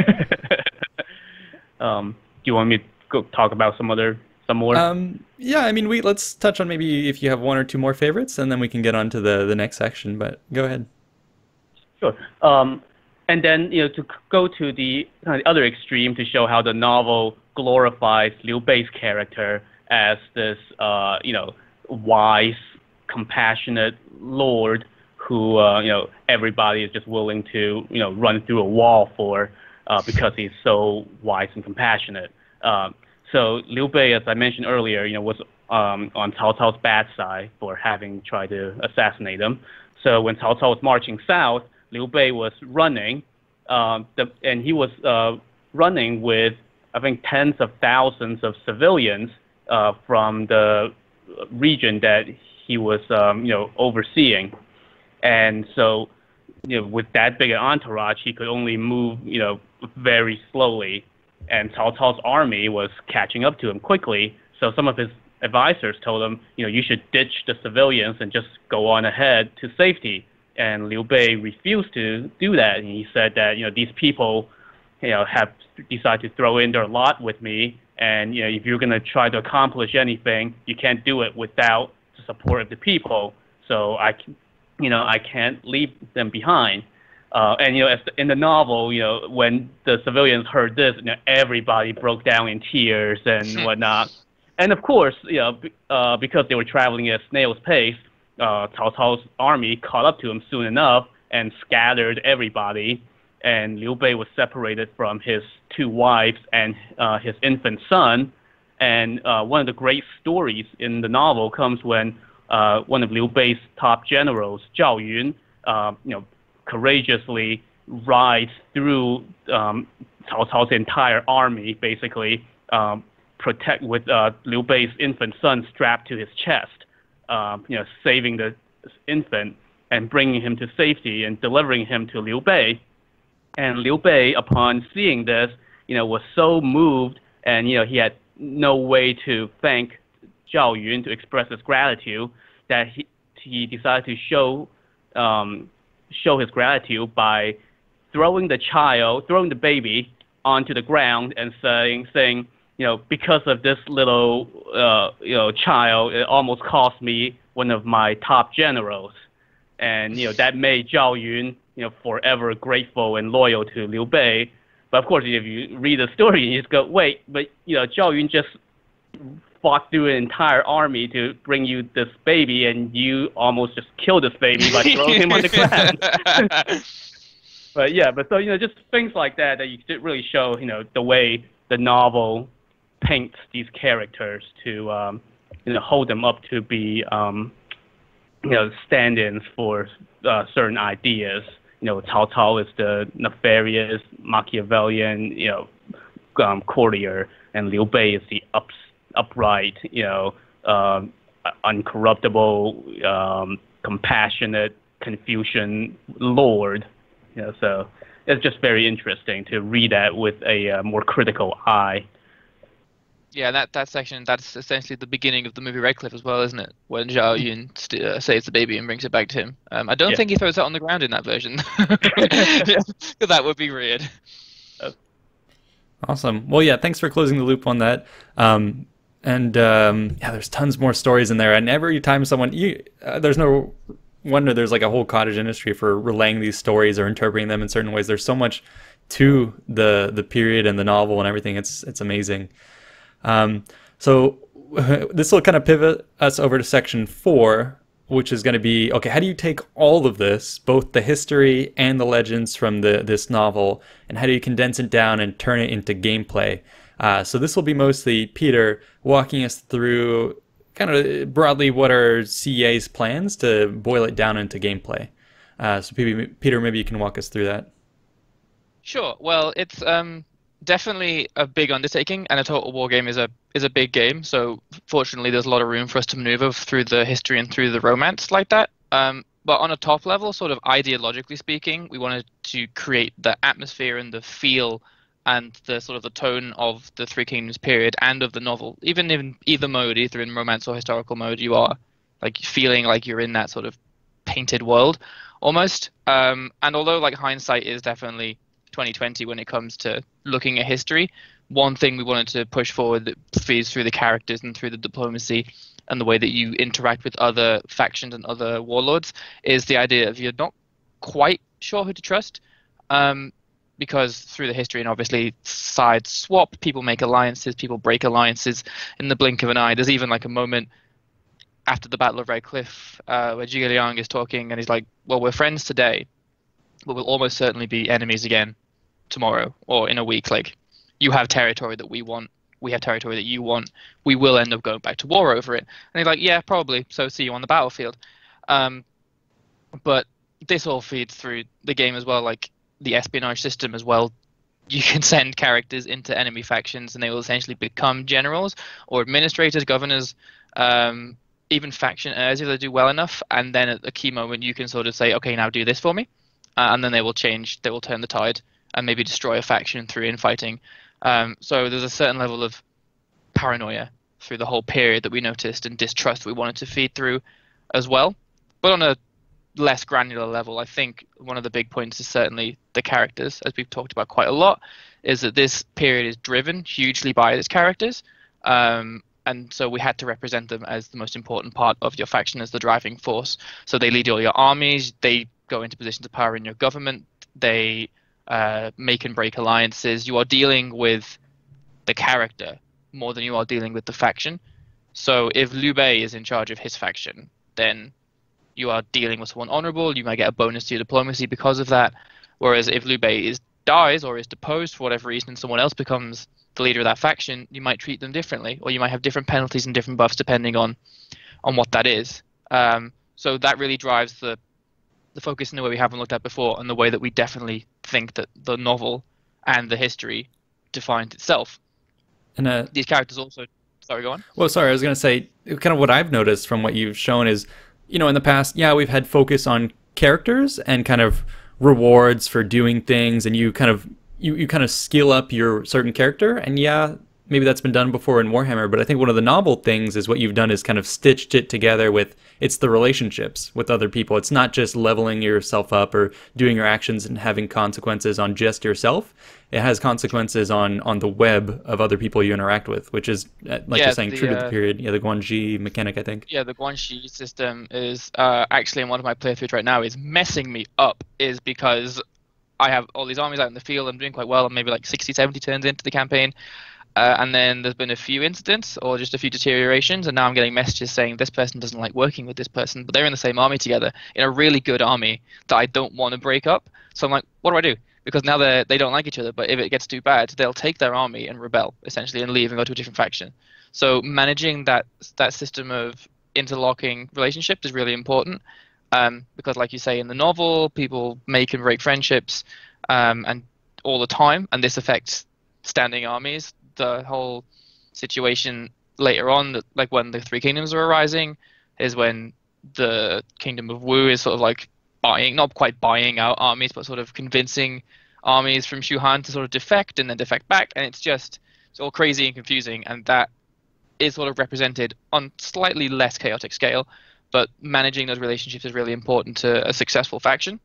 S2: you want me to go talk about some more?
S1: Yeah, I mean, let's touch on maybe if you have one or two more favorites, and then we can get on to the next section, but go ahead.
S2: Sure. And then, to go to the other extreme to show how the novel glorifies Liu Bei's character as this, wise, compassionate lord who, everybody is just willing to, run through a wall for, because he's so wise and compassionate. So Liu Bei, as I mentioned earlier, was on Cao Cao's bad side for having tried to assassinate him. So when Cao Cao was marching south, Liu Bei was running, and he was running with, I think, tens of thousands of civilians from the region that he was, overseeing. And so, with that big an entourage, he could only move, very slowly. And Cao Cao's army was catching up to him quickly. So some of his advisors told him, you should ditch the civilians and just go on ahead to safety. And Liu Bei refused to do that. And he said that, these people, have decided to throw in their lot with me. And, if you're going to try to accomplish anything, you can't do it without the support of the people. So I can't leave them behind. And in the novel, when the civilians heard this, everybody broke down in tears and whatnot. And of course, because they were traveling at snail's pace, Cao Cao's army caught up to him soon enough and scattered everybody. And Liu Bei was separated from his 2 wives and his infant son. And one of the great stories in the novel comes when one of Liu Bei's top generals, Zhao Yun, courageously rides through Cao Cao's entire army, basically, protect with Liu Bei's infant son strapped to his chest, saving the infant and bringing him to safety and delivering him to Liu Bei. And Liu Bei, upon seeing this, was so moved, and he had no way to thank Zhao Yun to express his gratitude, that he decided to show his gratitude by throwing the baby onto the ground and saying, because of this little child, it almost cost me one of my top generals. And that made Zhao Yun forever grateful and loyal to Liu Bei. But of course, if you read the story, you just go, wait, but Zhao Yun just fought through an entire army to bring you this baby, and you almost just killed this baby by throwing him on the ground. But so just things like that you should really show the way the novel paints these characters to hold them up to be stand-ins for certain ideas. Cao Cao is the nefarious Machiavellian courtier, and Liu Bei is the upright, uncorruptible, compassionate Confucian lord. So it's just very interesting to read that with a more critical eye.
S3: Yeah, that section, that's essentially the beginning of the movie Redcliffe as well, isn't it? When Zhao Yun saves the baby and brings it back to him. I don't think he throws it on the ground in that version. Because that would be weird.
S1: Awesome. Well, yeah, thanks for closing the loop on that. There's tons more stories in there. And every time there's no wonder there's like a whole cottage industry for relaying these stories or interpreting them in certain ways. There's so much to the period and the novel and everything. It's amazing. So this will kind of pivot us over to section 4, which is going to be, okay, how do you take all of this, both the history and the legends from this novel, and how do you condense it down and turn it into gameplay? So this will be mostly Peter walking us through kind of broadly what are CEA's plans to boil it down into gameplay. So Peter, maybe you can walk us through that.
S3: Sure. Well, it's definitely a big undertaking, and a Total War game is a big game. So fortunately, there's a lot of room for us to maneuver through the history and through the romance like that. But on a top level, sort of ideologically speaking, we wanted to create the atmosphere and the feel and the sort of the tone of the Three Kingdoms period and of the novel. Even in either mode, either in romance or historical mode, you are like feeling like you're in that sort of painted world almost. And although like hindsight is definitely 2020 when it comes to looking at history, one thing we wanted to push forward that feeds through the characters and through the diplomacy and the way that you interact with other factions and other warlords is the idea of you're not quite sure who to trust, because through the history and obviously sides swap, people make alliances, people break alliances in the blink of an eye. There's even like a moment after the Battle of Redcliffe where Zhuge Liang is talking and he's like, well, we're friends today, but we'll almost certainly be enemies again tomorrow or in a week. Like, you have territory that we want, we have territory that you want, we will end up going back to war over it. And he's like, yeah, probably, so see you on the battlefield. But this all feeds through the game as well, like the espionage system as well you can send characters into enemy factions, and they will essentially become generals or administrators, governors, even faction heirs if they do well enough. And then at a key moment, you can sort of say, okay, now do this for me, and then they will change. They will turn the tide and maybe destroy a faction through infighting. So there's a certain level of paranoia through the whole period that we noticed, and distrust we wanted to feed through as well. But on a less granular level, I think one of the big points is certainly the characters, as we've talked about quite a lot, is that this period is driven hugely by its characters. And so we had to represent them as the most important part of your faction, as the driving force. So they lead all your armies, they go into positions of power in your government, they make and break alliances. You are dealing with the character more than you are dealing with the faction. So if Liu Bei is in charge of his faction, then you are dealing with someone honorable. You might get a bonus to your diplomacy because of that. Whereas if Liu Bei dies or is deposed for whatever reason and someone else becomes the leader of that faction, you might treat them differently, or you might have different penalties and different buffs depending on what that is. So that really drives the focus in the way we haven't looked at before, and the way that we definitely think that the novel and the history defines itself. And these characters also... Sorry, go on.
S1: Well, sorry, I was going to say, kind of what I've noticed from what you've shown is, you know, in the past, yeah, we've had focus on characters and kind of rewards for doing things, and you kind of skill up your certain character, and yeah, maybe that's been done before in Warhammer, but I think one of the novel things is what you've done is kind of stitched it together with, it's the relationships with other people. It's not just leveling yourself up or doing your actions and having consequences on just yourself. It has consequences on the web of other people you interact with, which is, like you're saying, true to the period. Yeah, the Guanxi mechanic, I think.
S3: Yeah, the Guanxi system is actually in one of my playthroughs right now is messing me up, is because I have all these armies out in the field. I'm doing quite well. I'm maybe like 60, 70 turns into the campaign. And then there's been a few incidents or just a few deteriorations, and now I'm getting messages saying this person doesn't like working with this person, but they're in the same army together in a really good army that I don't want to break up. So I'm like, what do I do? Because now they don't like each other, but if it gets too bad, they'll take their army and rebel, essentially, and leave and go to a different faction. So managing that system of interlocking relationships is really important, because like you say, in the novel, people make and break friendships and all the time, and this affects standing armies. The whole situation later on, like when the Three Kingdoms are arising, is when the Kingdom of Wu is sort of like not quite buying out armies, but sort of convincing armies from Shu Han to sort of defect and then defect back, and it's all crazy and confusing, and that is sort of represented on slightly less chaotic scale, but managing those relationships is really important to a successful faction.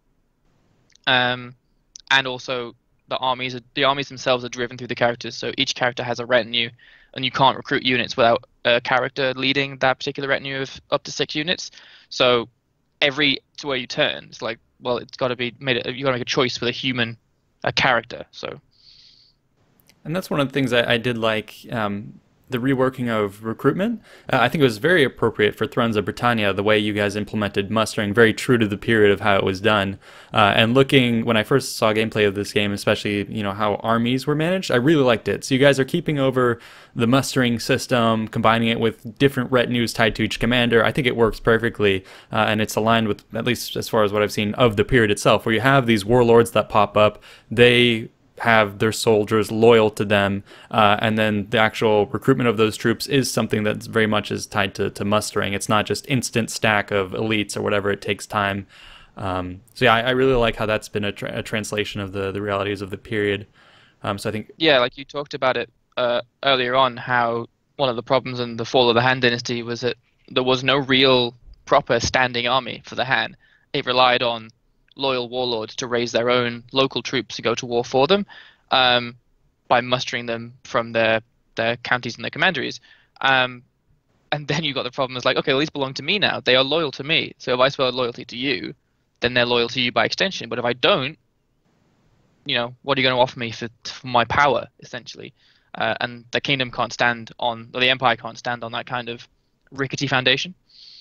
S3: And also the armies themselves are driven through the characters, so each character has a retinue, and you can't recruit units without a character leading that particular retinue of up to 6 units. So every where you turn, it's like, well, it's got to be made. You got to make a choice with a character. So,
S1: and that's one of the things I did like. The reworking of recruitment, I think it was very appropriate for Thrones of Britannia, the way you guys implemented mustering, very true to the period of how it was done. And looking, when I first saw gameplay of this game, especially, you know, how armies were managed, I really liked it. So you guys are keeping over the mustering system, combining it with different retinues tied to each commander. I think it works perfectly, and it's aligned with, at least as far as what I've seen, of the period itself, where you have these warlords that pop up. They have their soldiers loyal to them, and then the actual recruitment of those troops is something that's very much is tied to mustering. It's not just instant stack of elites or whatever. It takes time. So yeah, I really like how that's been a translation of the realities of the period. So I think,
S3: yeah, like you talked about it earlier on, how one of the problems in the fall of the Han Dynasty was that there was no real proper standing army for the Han. It relied on loyal warlords to raise their own local troops to go to war for them, by mustering them from their counties and their commanderies. And then you got the problem is like, okay, well, these belong to me now. They are loyal to me. So if I swear loyalty to you, then they're loyal to you by extension. But if I don't, you know, what are you going to offer me for my power, essentially? And the kingdom can't stand on, or the empire can't stand on that kind of rickety foundation.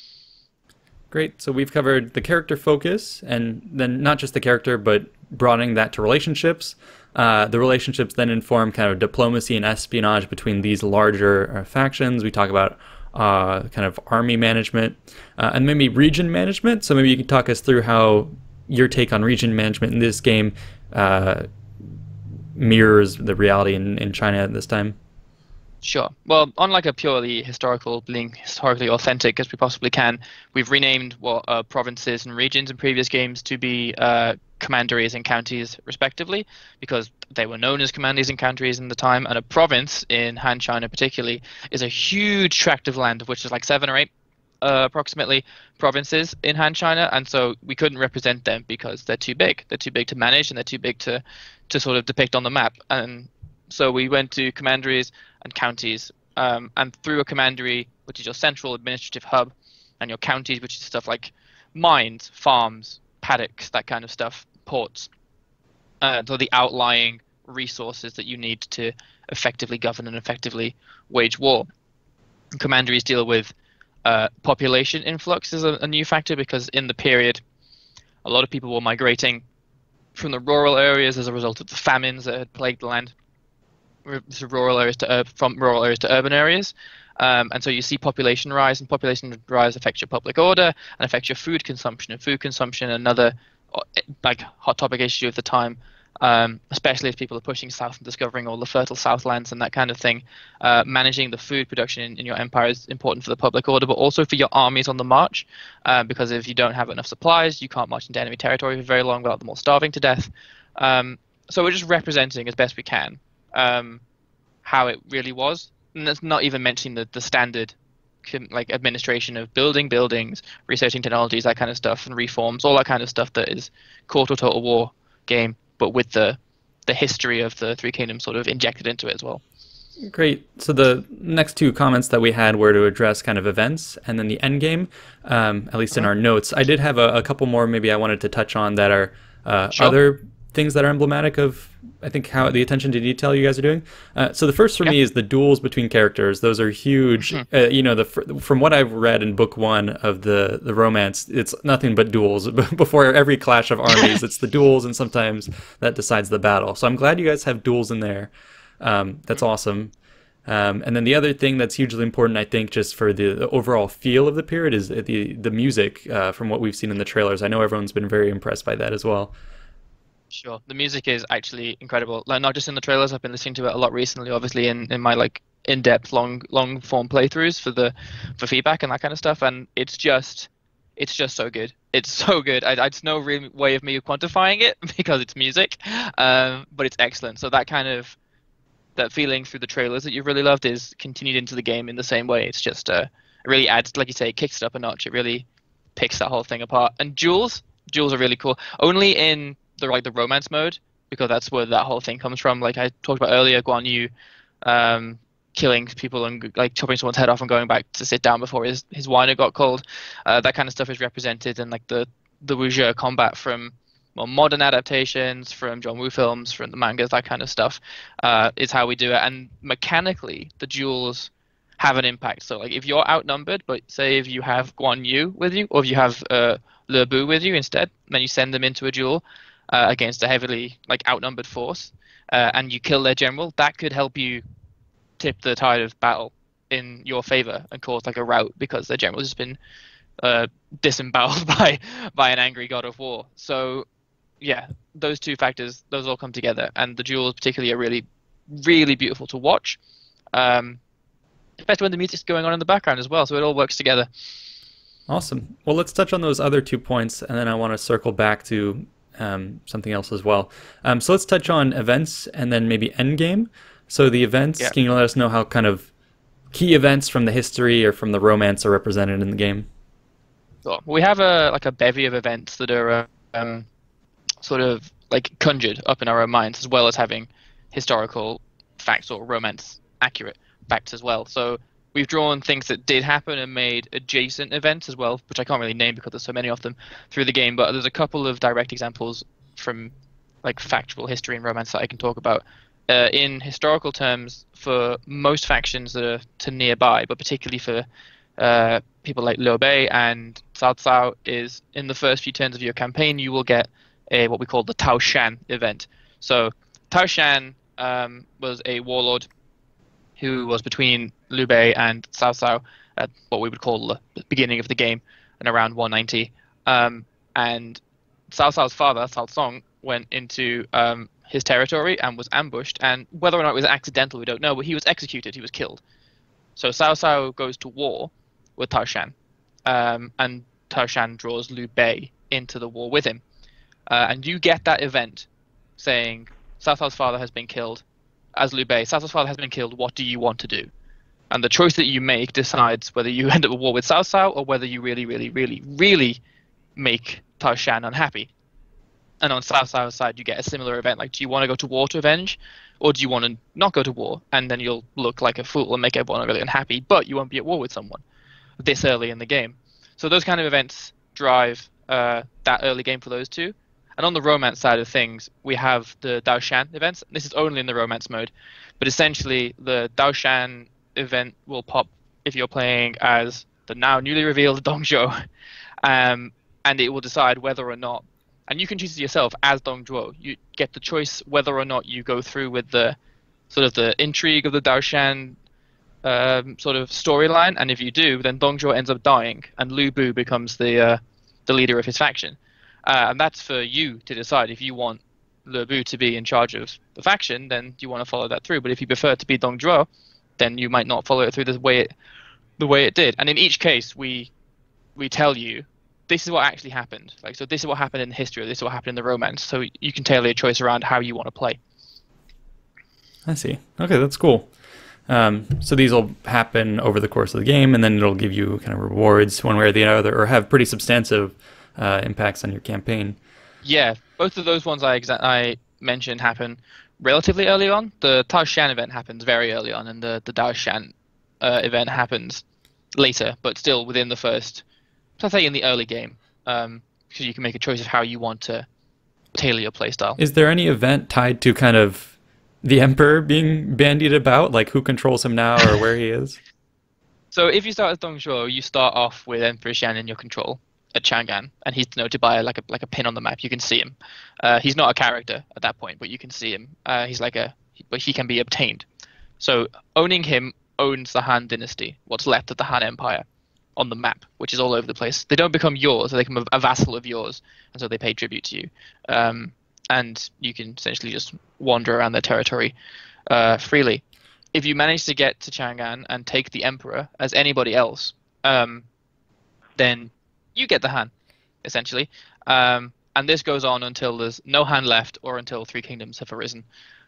S1: Great. So we've covered the character focus, and then not just the character, but broadening that to relationships. The relationships then inform kind of diplomacy and espionage between these larger factions. We talk about kind of army management, and maybe region management. So maybe you can talk us through how your take on region management in this game mirrors the reality in China at this time.
S3: Sure. Well, on like a purely historical, being historically authentic as we possibly can, we've renamed what provinces and regions in previous games to be commanderies and counties, respectively, because they were known as commanderies and counties in the time. And a province in Han China, particularly, is a huge tract of land, of which there's like 7 or 8 approximately provinces in Han China, and so we couldn't represent them because they're too big. They're too big to manage, and they're too big to sort of depict on the map. And so we went to commanderies and counties, and through a commandery, which is your central administrative hub, and your counties, which is stuff like mines, farms, paddocks, that kind of stuff, ports. So the outlying resources that you need to effectively govern and effectively wage war. Commanderies deal with population influx is a new factor, because in the period, a lot of people were migrating from the rural areas as a result of the famines that had plagued the land, from rural areas to urban areas. And so you see population rise, and population rise affects your public order and affects your food consumption. And food consumption, another like hot topic issue of the time, especially as people are pushing south and discovering all the fertile southlands and that kind of thing. Managing the food production in your empire is important for the public order, but also for your armies on the march, because if you don't have enough supplies, you can't march into enemy territory for very long without them all starving to death. So we're just representing as best we can how it really was, and that's not even mentioning the standard like administration of building buildings, researching technologies, that kind of stuff, and reforms, all that kind of stuff that is core to a Total War game, but with the history of the Three Kingdoms sort of injected into it as well.
S1: Great. So the next 2 comments that we had were to address kind of events and then the end game, at least in our notes. I did have a couple more maybe I wanted to touch on that are
S3: Sure.
S1: other things that are emblematic of, I think, how the attention to detail you guys are doing. So the first for me is the duels between characters. Those are huge. You know, from what I've read in book 1 of the romance, it's nothing but duels. Before every clash of armies, it's the duels, and sometimes that decides the battle. So I'm glad you guys have duels in there. That's awesome. And then the other thing that's hugely important, I think, just for the overall feel of the period is the music, from what we've seen in the trailers. I know everyone's been very impressed by that as well.
S3: Sure. The music is actually incredible. Like, not just in the trailers, I've been listening to it a lot recently, obviously in my like in-depth long form playthroughs for feedback and that kind of stuff, and it's just so good. It's so good. It's no real way of me quantifying it because it's music, but it's excellent. So that feeling through the trailers that you've really loved is continued into the game in the same way. It's just it really adds, like you say, it kicks it up a notch. It really picks that whole thing apart. And duels are really cool. Only in the romance mode, because that's where that whole thing comes from. Like I talked about earlier, Guan Yu killing people and like chopping someone's head off and going back to sit down before his wine got cold. That kind of stuff is represented in like the wuxia combat from modern adaptations, from John Woo films, from the mangas, that kind of stuff is how we do it. And mechanically, the duels have an impact. So like if you're outnumbered, but say if you have Guan Yu with you, or if you have Le Bu with you instead, then you send them into a duel against a heavily like outnumbered force, and you kill their general, that could help you tip the tide of battle in your favor and cause like a rout because their general has been disemboweled by an angry god of war. So yeah, those 2 factors, those all come together, and the duels particularly are really, really beautiful to watch, especially when the music's going on in the background as well, so it all works together.
S1: Awesome. Well, let's touch on those other 2 points, and then I want to circle back to something else as well. So let's touch on events and then maybe endgame. So the events, Can you let us know how kind of key events from the history or from the romance are represented in the game?
S3: So we have a bevy of events that are sort of like conjured up in our own minds, as well as having historical facts or romance accurate facts as well. So we've drawn things that did happen and made adjacent events as well, which I can't really name because there's so many of them through the game, but there's a couple of direct examples from like factual history and romance that I can talk about. In historical terms, for most factions that are to nearby, but particularly for people like Liu Bei and Cao Cao, is in the first few turns of your campaign, you will get what we call the Tao Shan event. So Tao Shan was a warlord who was between Liu Bei and Cao Cao at what we would call the beginning of the game, and around 190. And Cao Cao's father, Cao Song, went into his territory and was ambushed. And whether or not it was accidental, we don't know. But he was executed. He was killed. So Cao Cao goes to war with Tao Shan, and Tao Shan draws Liu Bei into the war with him. And you get that event saying, Cao Cao's father has been killed. As Liu Bei, Cao Cao's father has been killed. What do you want to do? And the choice that you make decides whether you end up at war with Cao Cao or whether you really, really, really, really make Tao Shan unhappy. And on Cao Cao's side, you get a similar event. Like, do you want to go to war to avenge, or do you want to not go to war? And then you'll look like a fool and make everyone really unhappy, but you won't be at war with someone this early in the game. So those kind of events drive that early game for those two. And on the romance side of things, we have the Dao Shan events. This is only in the romance mode, but essentially the Dao Shan event will pop if you're playing as the now newly revealed Dong Zhuo, and it will decide whether or not, and you can choose it yourself as Dong Zhuo. You get the choice whether or not you go through with the sort of the intrigue of the Dao Shan sort of storyline, and if you do, then Dong Zhuo ends up dying, and Lu Bu becomes the leader of his faction. And that's for you to decide. If you want Lu Bu to be in charge of the faction, then you want to follow that through. But if you prefer to be Dong Zhuo, then you might not follow it through the way it did. And in each case, we tell you this is what actually happened. Like, so this is what happened in history, or this is what happened in the romance. So you can tailor your choice around how you want to play.
S1: I see. Okay, that's cool. So these will happen over the course of the game, and then it'll give you kind of rewards one way or the other, or have pretty substantive impacts on your campaign.
S3: Yeah, both of those ones I mentioned happen relatively early on. The Tao Shan event happens very early on, and the Dao Shan event happens later, but still within the first, I'd say in the early game, because you can make a choice of how you want to tailor your playstyle.
S1: Is there any event tied to kind of the Emperor being bandied about, like who controls him now or where he is?
S3: So if you start as Dong Zhuo, you start off with Emperor Shan in your control at Chang'an, and he's denoted by like a pin on the map. You can see him. He's not a character at that point, but you can see him. But he can be obtained. So owning him owns the Han Dynasty, what's left of the Han Empire, on the map, which is all over the place. They don't become yours; they become a vassal of yours, and so they pay tribute to you. And you can essentially just wander around their territory freely. If you manage to get to Chang'an and take the Emperor as anybody else, then you get the Han, essentially. And this goes on until there's no Han left, or until three kingdoms have arisen.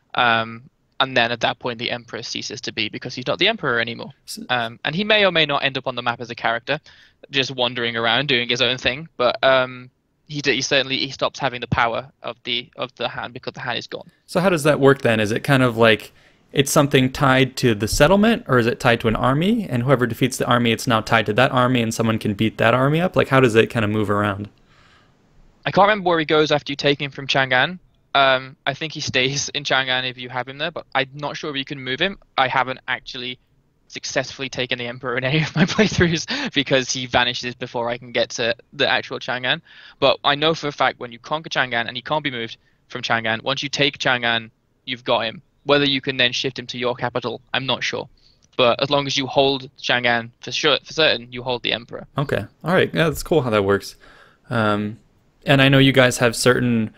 S3: And then at that point, the Emperor ceases to be, because he's not the Emperor anymore. And he may or may not end up on the map as a character, just wandering around doing his own thing. But he certainly stops having the power of the Han, because the Han is gone.
S1: So how does that work then? Is it kind of like it's something tied to the settlement, or is it tied to an army? And whoever defeats the army, it's now tied to that army, and someone can beat that army up? Like, how does it kind of move around?
S3: I can't remember where he goes after you take him from Chang'an. I think he stays in Chang'an if you have him there, but I'm not sure if you can move him. I haven't actually successfully taken the Emperor in any of my playthroughs, because he vanishes before I can get to the actual Chang'an. But I know for a fact when you conquer Chang'an, and he can't be moved from Chang'an, once you take Chang'an, you've got him. Whether you can then shift him to your capital, I'm not sure. But as long as you hold Chang'an for certain, you hold the Emperor.
S1: Okay. All right. Yeah, that's cool how that works. And I know you guys have certain,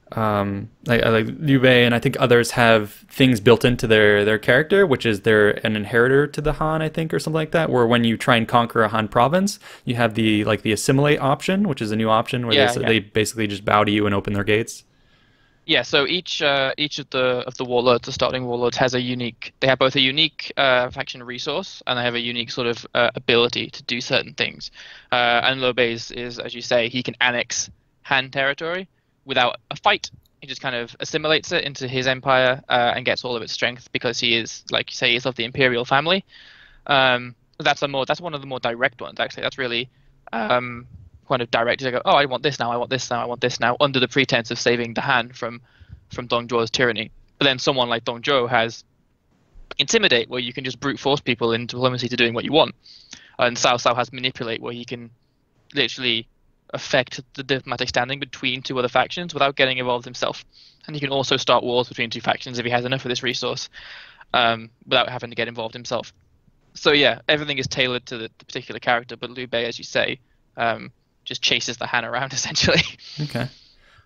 S1: like Liu Bei and I think others have things built into their character, which is they're an inheritor to the Han, I think, or something like that, where when you try and conquer a Han province, you have the assimilate option, which is a new option where they basically just bow to you and open their gates.
S3: Yeah, so each of the warlords, the starting warlords, has they have both a unique faction resource, and they have a unique sort of ability to do certain things. And Liu Bei is, as you say, he can annex Han territory without a fight. He just kind of assimilates it into his empire and gets all of its strength, because he is, like you say, he's of the imperial family. That's one of the more direct ones, actually. That's really kind of direct. They go, oh, I want this now, I want this now, I want this now, under the pretense of saving the Han from Dong Zhuo's tyranny. But then someone like Dong Zhuo has intimidate, where you can just brute force people in diplomacy to doing what you want. And Cao Cao has manipulate, where he can literally affect the diplomatic standing between two other factions without getting involved himself. And he can also start wars between two factions if he has enough of this resource, without having to get involved himself. So yeah, everything is tailored to the particular character, but Liu Bei, as you say, just chases the Han around, essentially.
S1: Okay.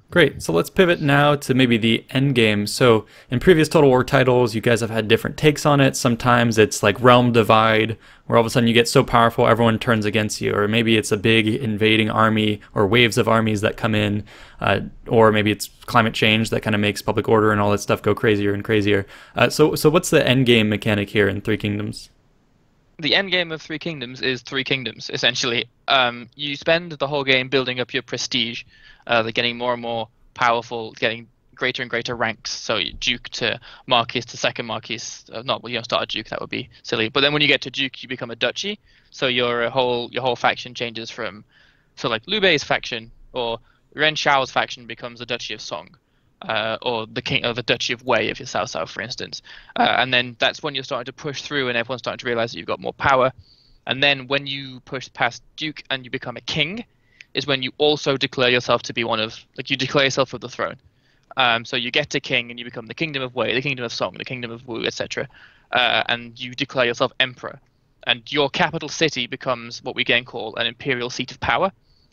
S1: Great. So let's pivot now to maybe the end game. So in previous Total War titles, you guys have had different takes on it. Sometimes it's like Realm Divide, where all of a sudden you get so powerful everyone turns against you. Or maybe it's a big invading army or waves of armies that come in. Or maybe it's climate change that kind of makes public order and all that stuff go crazier and crazier. So what's the end game mechanic here in Three Kingdoms?
S3: The end game of Three Kingdoms is Three Kingdoms, essentially. You spend the whole game building up your prestige. They're getting more and more powerful, getting greater and greater ranks. So Duke to Marquis to second Marquis. Not well, you don't start a Duke, that would be silly. But then when you get to Duke, you become a Duchy. So your whole faction changes from, so like Liu Bei's faction or Ren Xiao's faction becomes the Duchy of Song. Or the Duchy of Wei if you're South, for instance. And then that's when you're starting to push through and everyone's starting to realize that you've got more power. And then when you push past Duke and you become a king, is when you also declare yourself to be you declare yourself for the throne. So you get to king and you become the Kingdom of Wei, the Kingdom of Song, the Kingdom of Wu, etc. And you declare yourself emperor. And your capital city becomes what we again call an imperial seat of power.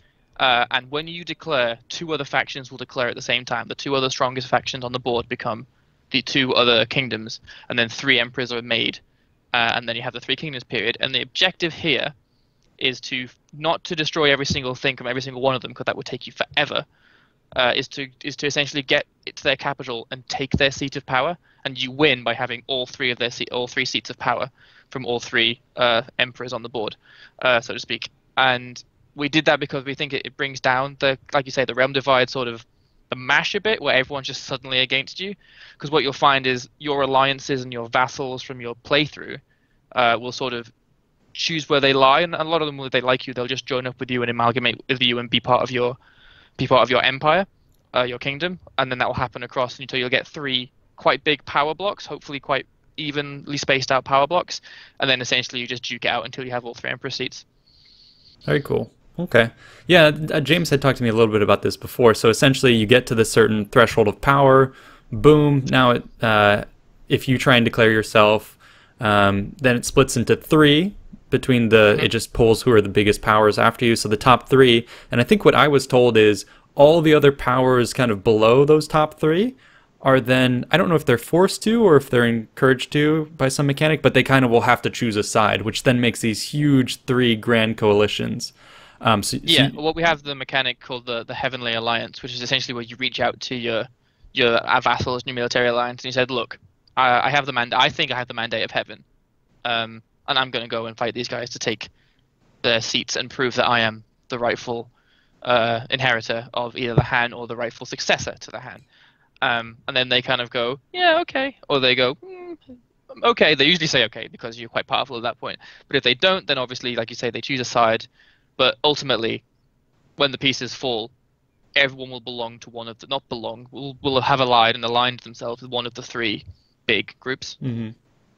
S3: And when you declare, two other factions will declare at the same time. The two other strongest factions on the board become the two other kingdoms, and then three emperors are made. And then you have the Three Kingdoms period. And the objective here is not to destroy every single thing from every single one of them, because that would take you forever. Is to essentially get it to their capital and take their seat of power, and you win by having all three seats of power from all three emperors on the board, so to speak. And we did that because we think it brings down like you say, the realm divide, sort of the mash a bit, where everyone's just suddenly against you. Because what you'll find is your alliances and your vassals from your playthrough will sort of choose where they lie, and a lot of them, if they like you, they'll just join up with you and amalgamate with you and be part of your empire, your kingdom, and then that will happen across until you'll get three quite big power blocks, hopefully quite evenly spaced out power blocks, and then essentially you just duke it out until you have all three emperor seats. Very
S1: cool. Okay. Yeah, James had talked to me a little bit about this before. So essentially you get to this certain threshold of power, boom, now if you try and declare yourself, then it splits into three between it just pulls who are the biggest powers after you, so the top three. And I think what I was told is all the other powers kind of below those top three are then, I don't know if they're forced to or if they're encouraged to by some mechanic, but they kind of will have to choose a side, which then makes these huge three grand coalitions.
S3: Well, we have the mechanic called the Heavenly Alliance, which is essentially where you reach out to your vassals, your military alliance, and you said, look, I have the mandate. I think I have the mandate of heaven, and I'm going to go and fight these guys to take their seats and prove that I am the rightful inheritor of either the Han or the rightful successor to the Han. And then they kind of go, yeah, okay, or they go, okay. They usually say okay because you're quite powerful at that point. But if they don't, then obviously, like you say, they choose a side. But ultimately, when the pieces fall, everyone will belong to one of the will have allied and aligned themselves with one of the three big groups.
S1: Mm-hmm.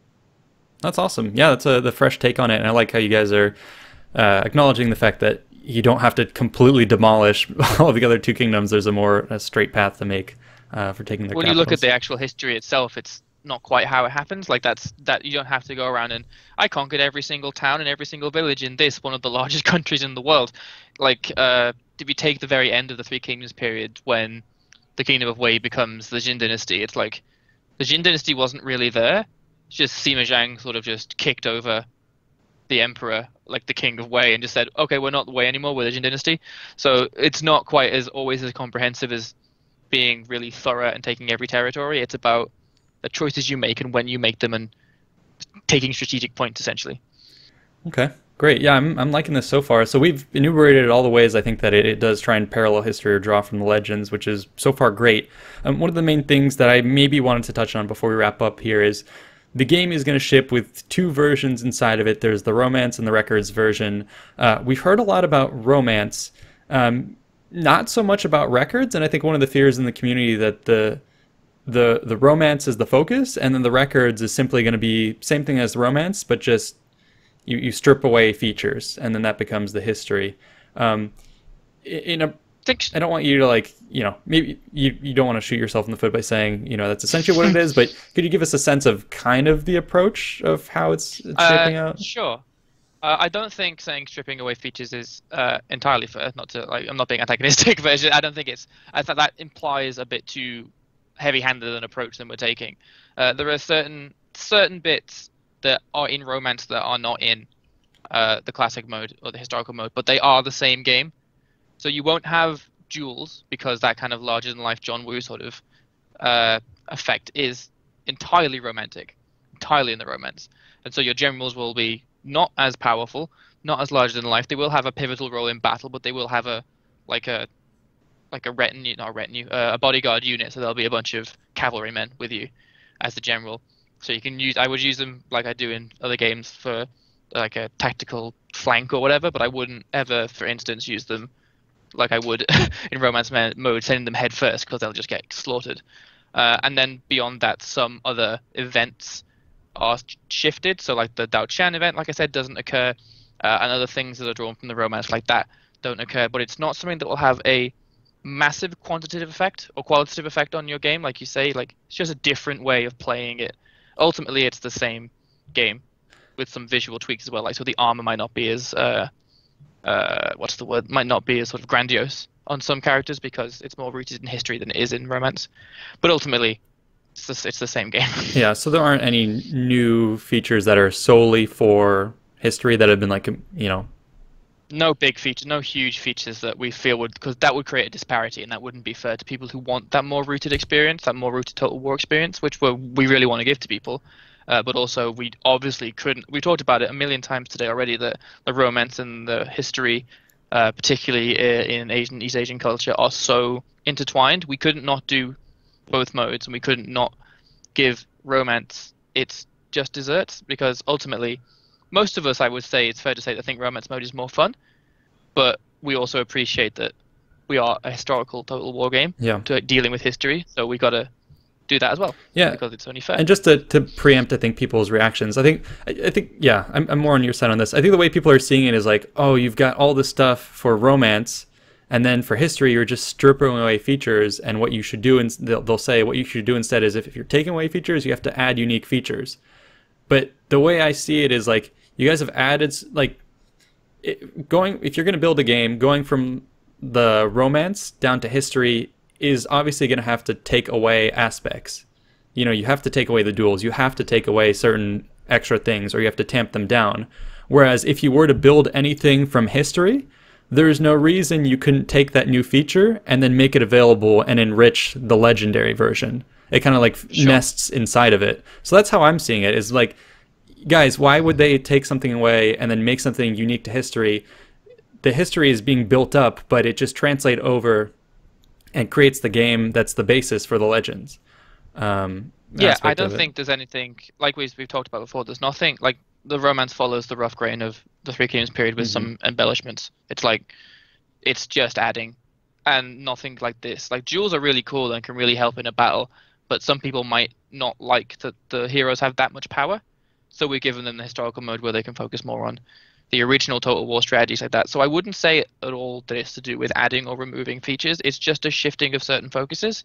S1: That's awesome. Yeah, that's the fresh take on it, and I like how you guys are acknowledging the fact that you don't have to completely demolish all the other two kingdoms. There's a straight path to make for taking their capitals.
S3: When you look at the actual history itself, it's not quite how it happens. Like that you don't have to go around and I conquered every single town and every single village in this one of the largest countries in the world. Like if you take the very end of the Three Kingdoms period, when the Kingdom of Wei becomes the Jin Dynasty, it's like the Jin Dynasty wasn't really there. It's just Sima Zhang sort of just kicked over the emperor, like the king of Wei, and just said, okay, we're not the Wei anymore, we're the Jin Dynasty. So it's not quite as comprehensive as being really thorough and taking every territory. It's about the choices you make and when you make them and taking strategic points, essentially.
S1: Okay, great. Yeah, I'm liking this so far. So we've enumerated all the ways I think that it does try and parallel history or draw from the legends, which is so far great. One of the main things that I maybe wanted to touch on before we wrap up here is the game is going to ship with two versions inside of it. There's the Romance and the Records version. We've heard a lot about Romance, not so much about Records, and I think one of the fears in the community that the Romance is the focus, and then the Records is simply going to be same thing as the Romance, but just you strip away features, and then that becomes the history. I don't want you to maybe you don't want to shoot yourself in the foot by saying, that's essentially what it is, but could you give us a sense of kind of the approach of how it's shaping out?
S3: Sure. I don't think saying stripping away features is entirely fair. Not to like, I'm not being antagonistic, but I don't think it's. I thought that implies a bit too heavy-handed an approach than we're taking. There are certain bits that are in Romance that are not in the classic mode or the historical mode, but they are the same game. So you won't have duels because that kind of larger-than-life John Woo sort of effect is entirely romantic, entirely in the Romance, and so your generals will be not as powerful, not as larger than life. They will have a pivotal role in battle, but they will have a retinue, not a retinue, a bodyguard unit. So there'll be a bunch of cavalrymen with you as the general. So you can use. I would use them like I do in other games for like a tactical flank or whatever. But I wouldn't ever, for instance, use them like I would in Romance mode, sending them head first because they'll just get slaughtered. And then beyond that, some other events are shifted. So like the Dao Chan event, like I said, doesn't occur, and other things that are drawn from the Romance like that don't occur. But it's not something that will have a massive quantitative effect or qualitative effect on your game, like you say. Like it's just a different way of playing it. Ultimately, it's the same game with some visual tweaks as well. Like so, the armor might not be as what's the word? Might not be as sort of grandiose on some characters because it's more rooted in history than it is in Romance. But ultimately, it's the same game.
S1: Yeah, so there aren't any new features that are solely for history that have been like,
S3: No big features, no huge features that we feel would, because that would create a disparity and that wouldn't be fair to people who want that more rooted experience, that more rooted Total War experience, which we really want to give to people. But also we obviously couldn't, we talked about it a million times today already, that the Romance and the history, particularly in East Asian culture, are so intertwined. We couldn't not do both modes, and we couldn't not give Romance its just desserts, because ultimately most of us, I would say, it's fair to say, that think Romance mode is more fun, but we also appreciate that we are a historical Total War game, dealing with history, so we got to do that as well.
S1: Yeah,
S3: because it's only fair.
S1: And just to preempt, I think, people's reactions, I think, yeah, I'm more on your side on this. I think the way people are seeing it is like, oh, you've got all this stuff for Romance, and then for history, you're just stripping away features, and what you should do, and they'll say what you should do instead is if you're taking away features, you have to add unique features. But the way I see it is like, you guys have added, like, if you're going to build a game, going from the Romance down to history is obviously going to have to take away aspects. You have to take away the duels, you have to take away certain extra things, or you have to tamp them down. Whereas if you were to build anything from history, there's no reason you couldn't take that new feature and then make it available and enrich the legendary version. It kind of like nests inside of it. So that's how I'm seeing it, is like, guys, why would they take something away and then make something unique to history? The history is being built up, but it just translates over and creates the game that's the basis for the legends.
S3: Yeah, I don't think there's anything, like we've talked about before, there's nothing, like the Romance follows the rough grain of the Three Kingdoms period with some embellishments. It's like, it's just adding, and nothing like this. Like, duels are really cool and can really help in a battle, but some people might not like that the heroes have that much power. So we're giving them the historical mode where they can focus more on the original Total War strategies like that. So I wouldn't say at all that it's to do with adding or removing features. It's just a shifting of certain focuses,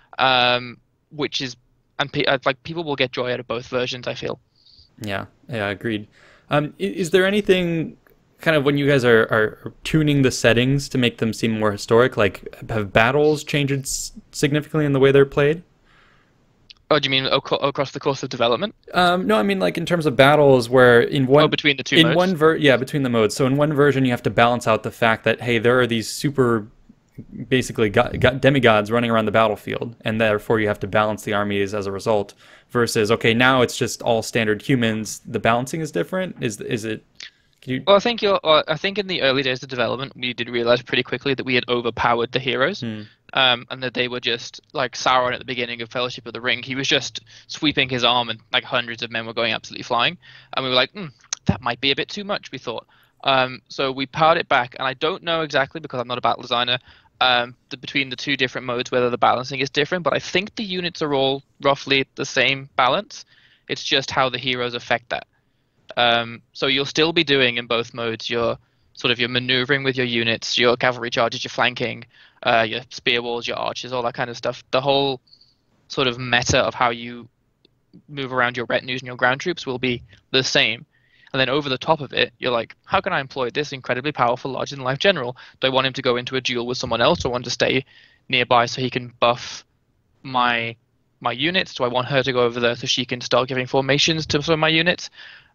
S3: which is, and like, people will get joy out of both versions, I feel.
S1: Yeah, agreed. Is there anything kind of when you guys are tuning the settings to make them seem more historic, like have battles changed significantly in the way they're played?
S3: Oh, do you mean across the course of development?
S1: No, I mean like in terms of battles, where in one
S3: between the two modes?
S1: Between the modes. So in one version, you have to balance out the fact that, hey, there are these super, basically demigods running around the battlefield, and therefore you have to balance the armies as a result. Versus, okay, now it's just all standard humans. The balancing is different. Is it?
S3: Well, I think I think in the early days of development, we did realize pretty quickly that we had overpowered the heroes. And that they were just like Sauron at the beginning of Fellowship of the Ring. He was just sweeping his arm and like hundreds of men were going absolutely flying. And we were like, that might be a bit too much, we thought. So we powered it back. And I don't know exactly, because I'm not a battle designer, between the two different modes, whether the balancing is different. But I think the units are all roughly the same balance. It's just how the heroes affect that. So you'll still be doing in both modes your maneuvering with your units, your cavalry charges, your flanking, your spear walls, your archers, all that kind of stuff. The whole sort of meta of how you move around your retinues and your ground troops will be the same. And then over the top of it, you're like, how can I employ this incredibly powerful larger than life general? Do I want him to go into a duel with someone else, or want to stay nearby so he can buff my units? Do I want her to go over there so she can start giving formations to some of my units?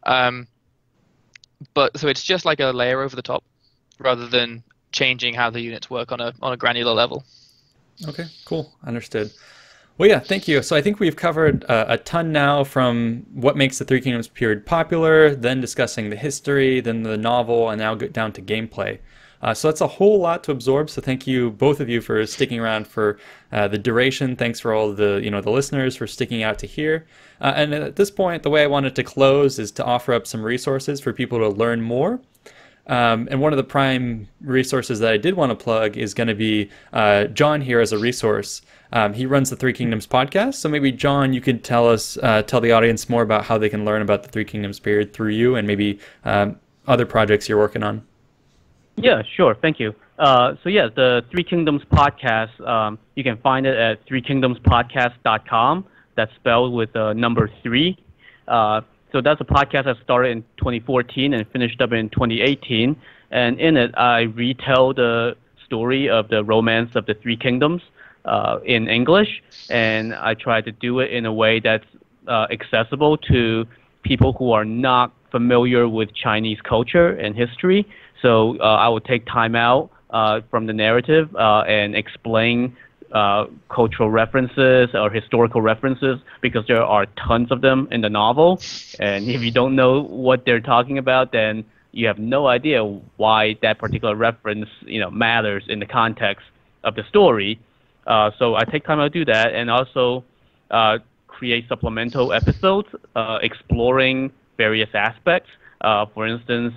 S3: But so it's just like a layer over the top, rather than changing how the units work on a granular level.
S1: Okay, cool. Understood. Well, yeah, thank you. So I think we've covered a ton now, from what makes the Three Kingdoms period popular, then discussing the history, then the novel, and now get down to gameplay. So that's a whole lot to absorb. So thank you, both of you, for sticking around for the duration. Thanks for all the the listeners for sticking out to here. And at this point, the way I wanted to close is to offer up some resources for people to learn more. And one of the prime resources that I did want to plug is going to be John here as a resource. He runs the Three Kingdoms podcast. So maybe, John, you could tell the audience more about how they can learn about the Three Kingdoms period through you, and maybe other projects you're working on.
S2: Yeah, sure. Thank you. So yeah, the Three Kingdoms podcast, you can find it at threekingdomspodcast.com. That's spelled with number 3. So that's a podcast that started in 2014 and finished up in 2018. And in it, I retell the story of the romance of the Three Kingdoms in English. And I try to do it in a way that's accessible to people who are not familiar with Chinese culture and history. So I will take time out from the narrative and explain cultural references or historical references, because there are tons of them in the novel. And if you don't know what they're talking about, then you have no idea why that particular reference matters in the context of the story. So I take time to do that, and also create supplemental episodes exploring various aspects. For instance,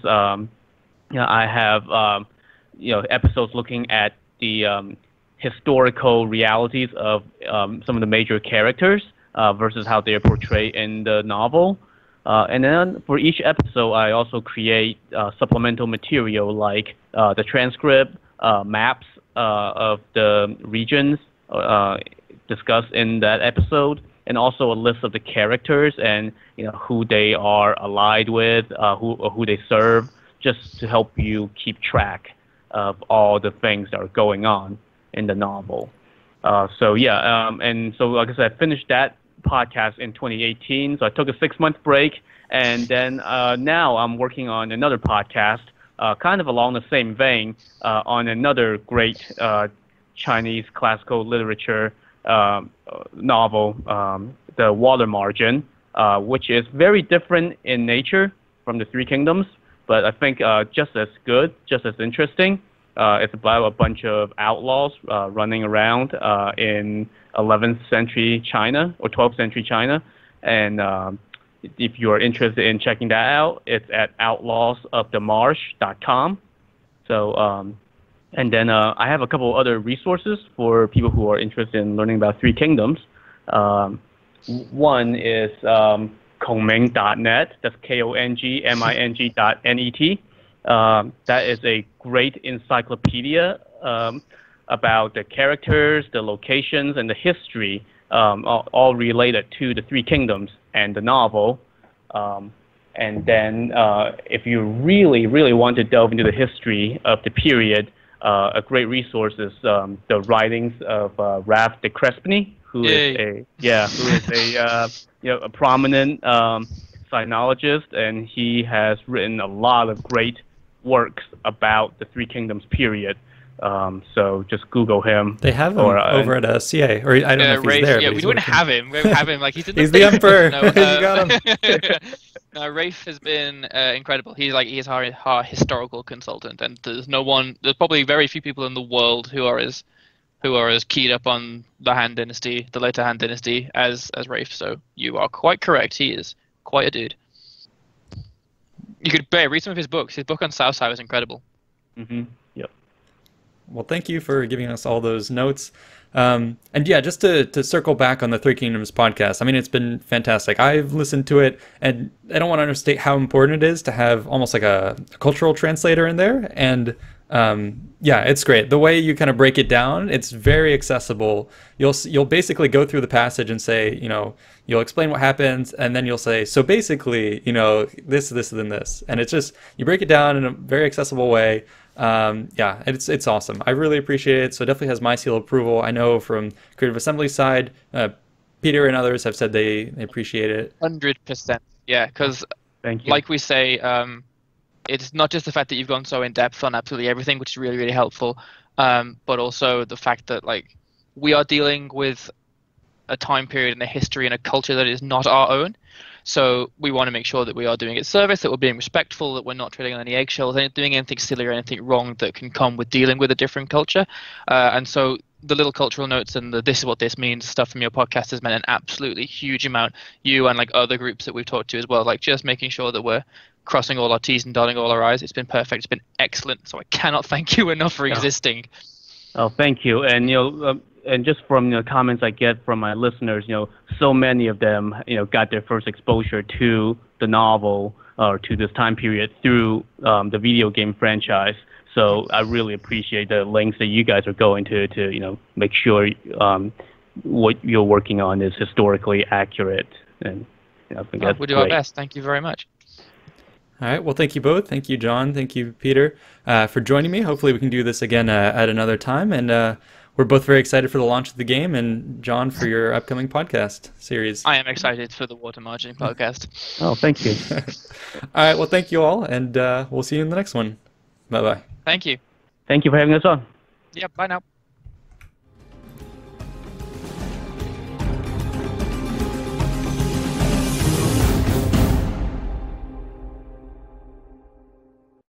S2: I have episodes looking at the historical realities of some of the major characters versus how they are portrayed in the novel. And then for each episode, I also create supplemental material like the transcript, maps of the regions discussed in that episode, and also a list of the characters and who they are allied with, who they serve, just to help you keep track of all the things that are going on in the novel. So yeah, and so like I said, I finished that podcast in 2018. So I took a 6-month break, and then now I'm working on another podcast, kind of along the same vein, on another great Chinese classical literature novel, The Water Margin, which is very different in nature from the Three Kingdoms, but I think just as good, just as interesting. It's about a bunch of outlaws running around in 11th century China or 12th century China. And if you're interested in checking that out, it's at outlawsofthemarsh.com. So, and then I have a couple other resources for people who are interested in learning about Three Kingdoms. One is Kongming.net. That's KONGMING.net. That is a great encyclopedia about the characters, the locations, and the history, all related to the Three Kingdoms and the novel. And then if you really, really want to delve into the history of the period, a great resource is the writings of Ralph de Crespigny, who is a prominent sinologist, and he has written a lot of great works about the Three Kingdoms period. So just Google him.
S1: They have him over at CA, or I don't know if he's there.
S3: Yeah, we wouldn't have him. We have him like he's in the
S1: he's the emperor. No, you got him.
S3: No, Rafe has been incredible. He's our historical consultant, and there's probably very few people in the world who are as keyed up on the Han Dynasty, the later Han Dynasty, as Rafe. So you are quite correct. He is quite a dude. You could read some of his books. His book on Southside was incredible.
S2: Mm-hmm. Yep.
S1: Well, thank you for giving us all those notes. And yeah, just to circle back on the Three Kingdoms podcast, I mean, it's been fantastic. I've listened to it, and I don't want to understate how important it is to have almost like a cultural translator in there. And Yeah, it's great. The way you kind of break it down, it's very accessible. You'll basically go through the passage and say, you'll explain what happens, and then you'll say, so basically, this, and this, and it's just you break it down in a very accessible way. Yeah, it's awesome. I really appreciate it. So it definitely has my seal of approval. I know from Creative Assembly side, Peter and others have said they appreciate it.
S3: 100%. Yeah, because
S2: Thank you.
S3: like we say, it's not just the fact that you've gone so in depth on absolutely everything, which is really, really helpful, but also the fact that like we are dealing with a time period and a history and a culture that is not our own. So we want to make sure that we are doing it service, that we're being respectful, that we're not treading on any eggshells, doing anything silly or anything wrong that can come with dealing with a different culture. And so the little cultural notes and the this is what this means stuff from your podcast has meant an absolutely huge amount. You and like other groups that we've talked to as well, like just making sure that we're crossing all our T's and dotting all our I's. It's been perfect. It's been excellent. So I cannot thank you enough for existing.
S2: Oh, thank you. And and just from comments I get from my listeners, so many of them got their first exposure to the novel or to this time period through the video game franchise. So I really appreciate the lengths that you guys are going to make sure what you're working on is historically accurate. And I think that's
S3: we'll do
S2: great.
S3: our best. Thank you very much.
S1: All right. Well, thank you both. Thank you, John. Thank you, Peter, for joining me. Hopefully we can do this again at another time. And we're both very excited for the launch of the game, and John, for your upcoming podcast series.
S3: I am excited for the Water Margin podcast.
S2: Oh, thank you.
S1: All right. Well, thank you all, and we'll see you in the next one. Bye-bye.
S3: Thank you.
S2: Thank you for having us on.
S3: Yeah, bye now.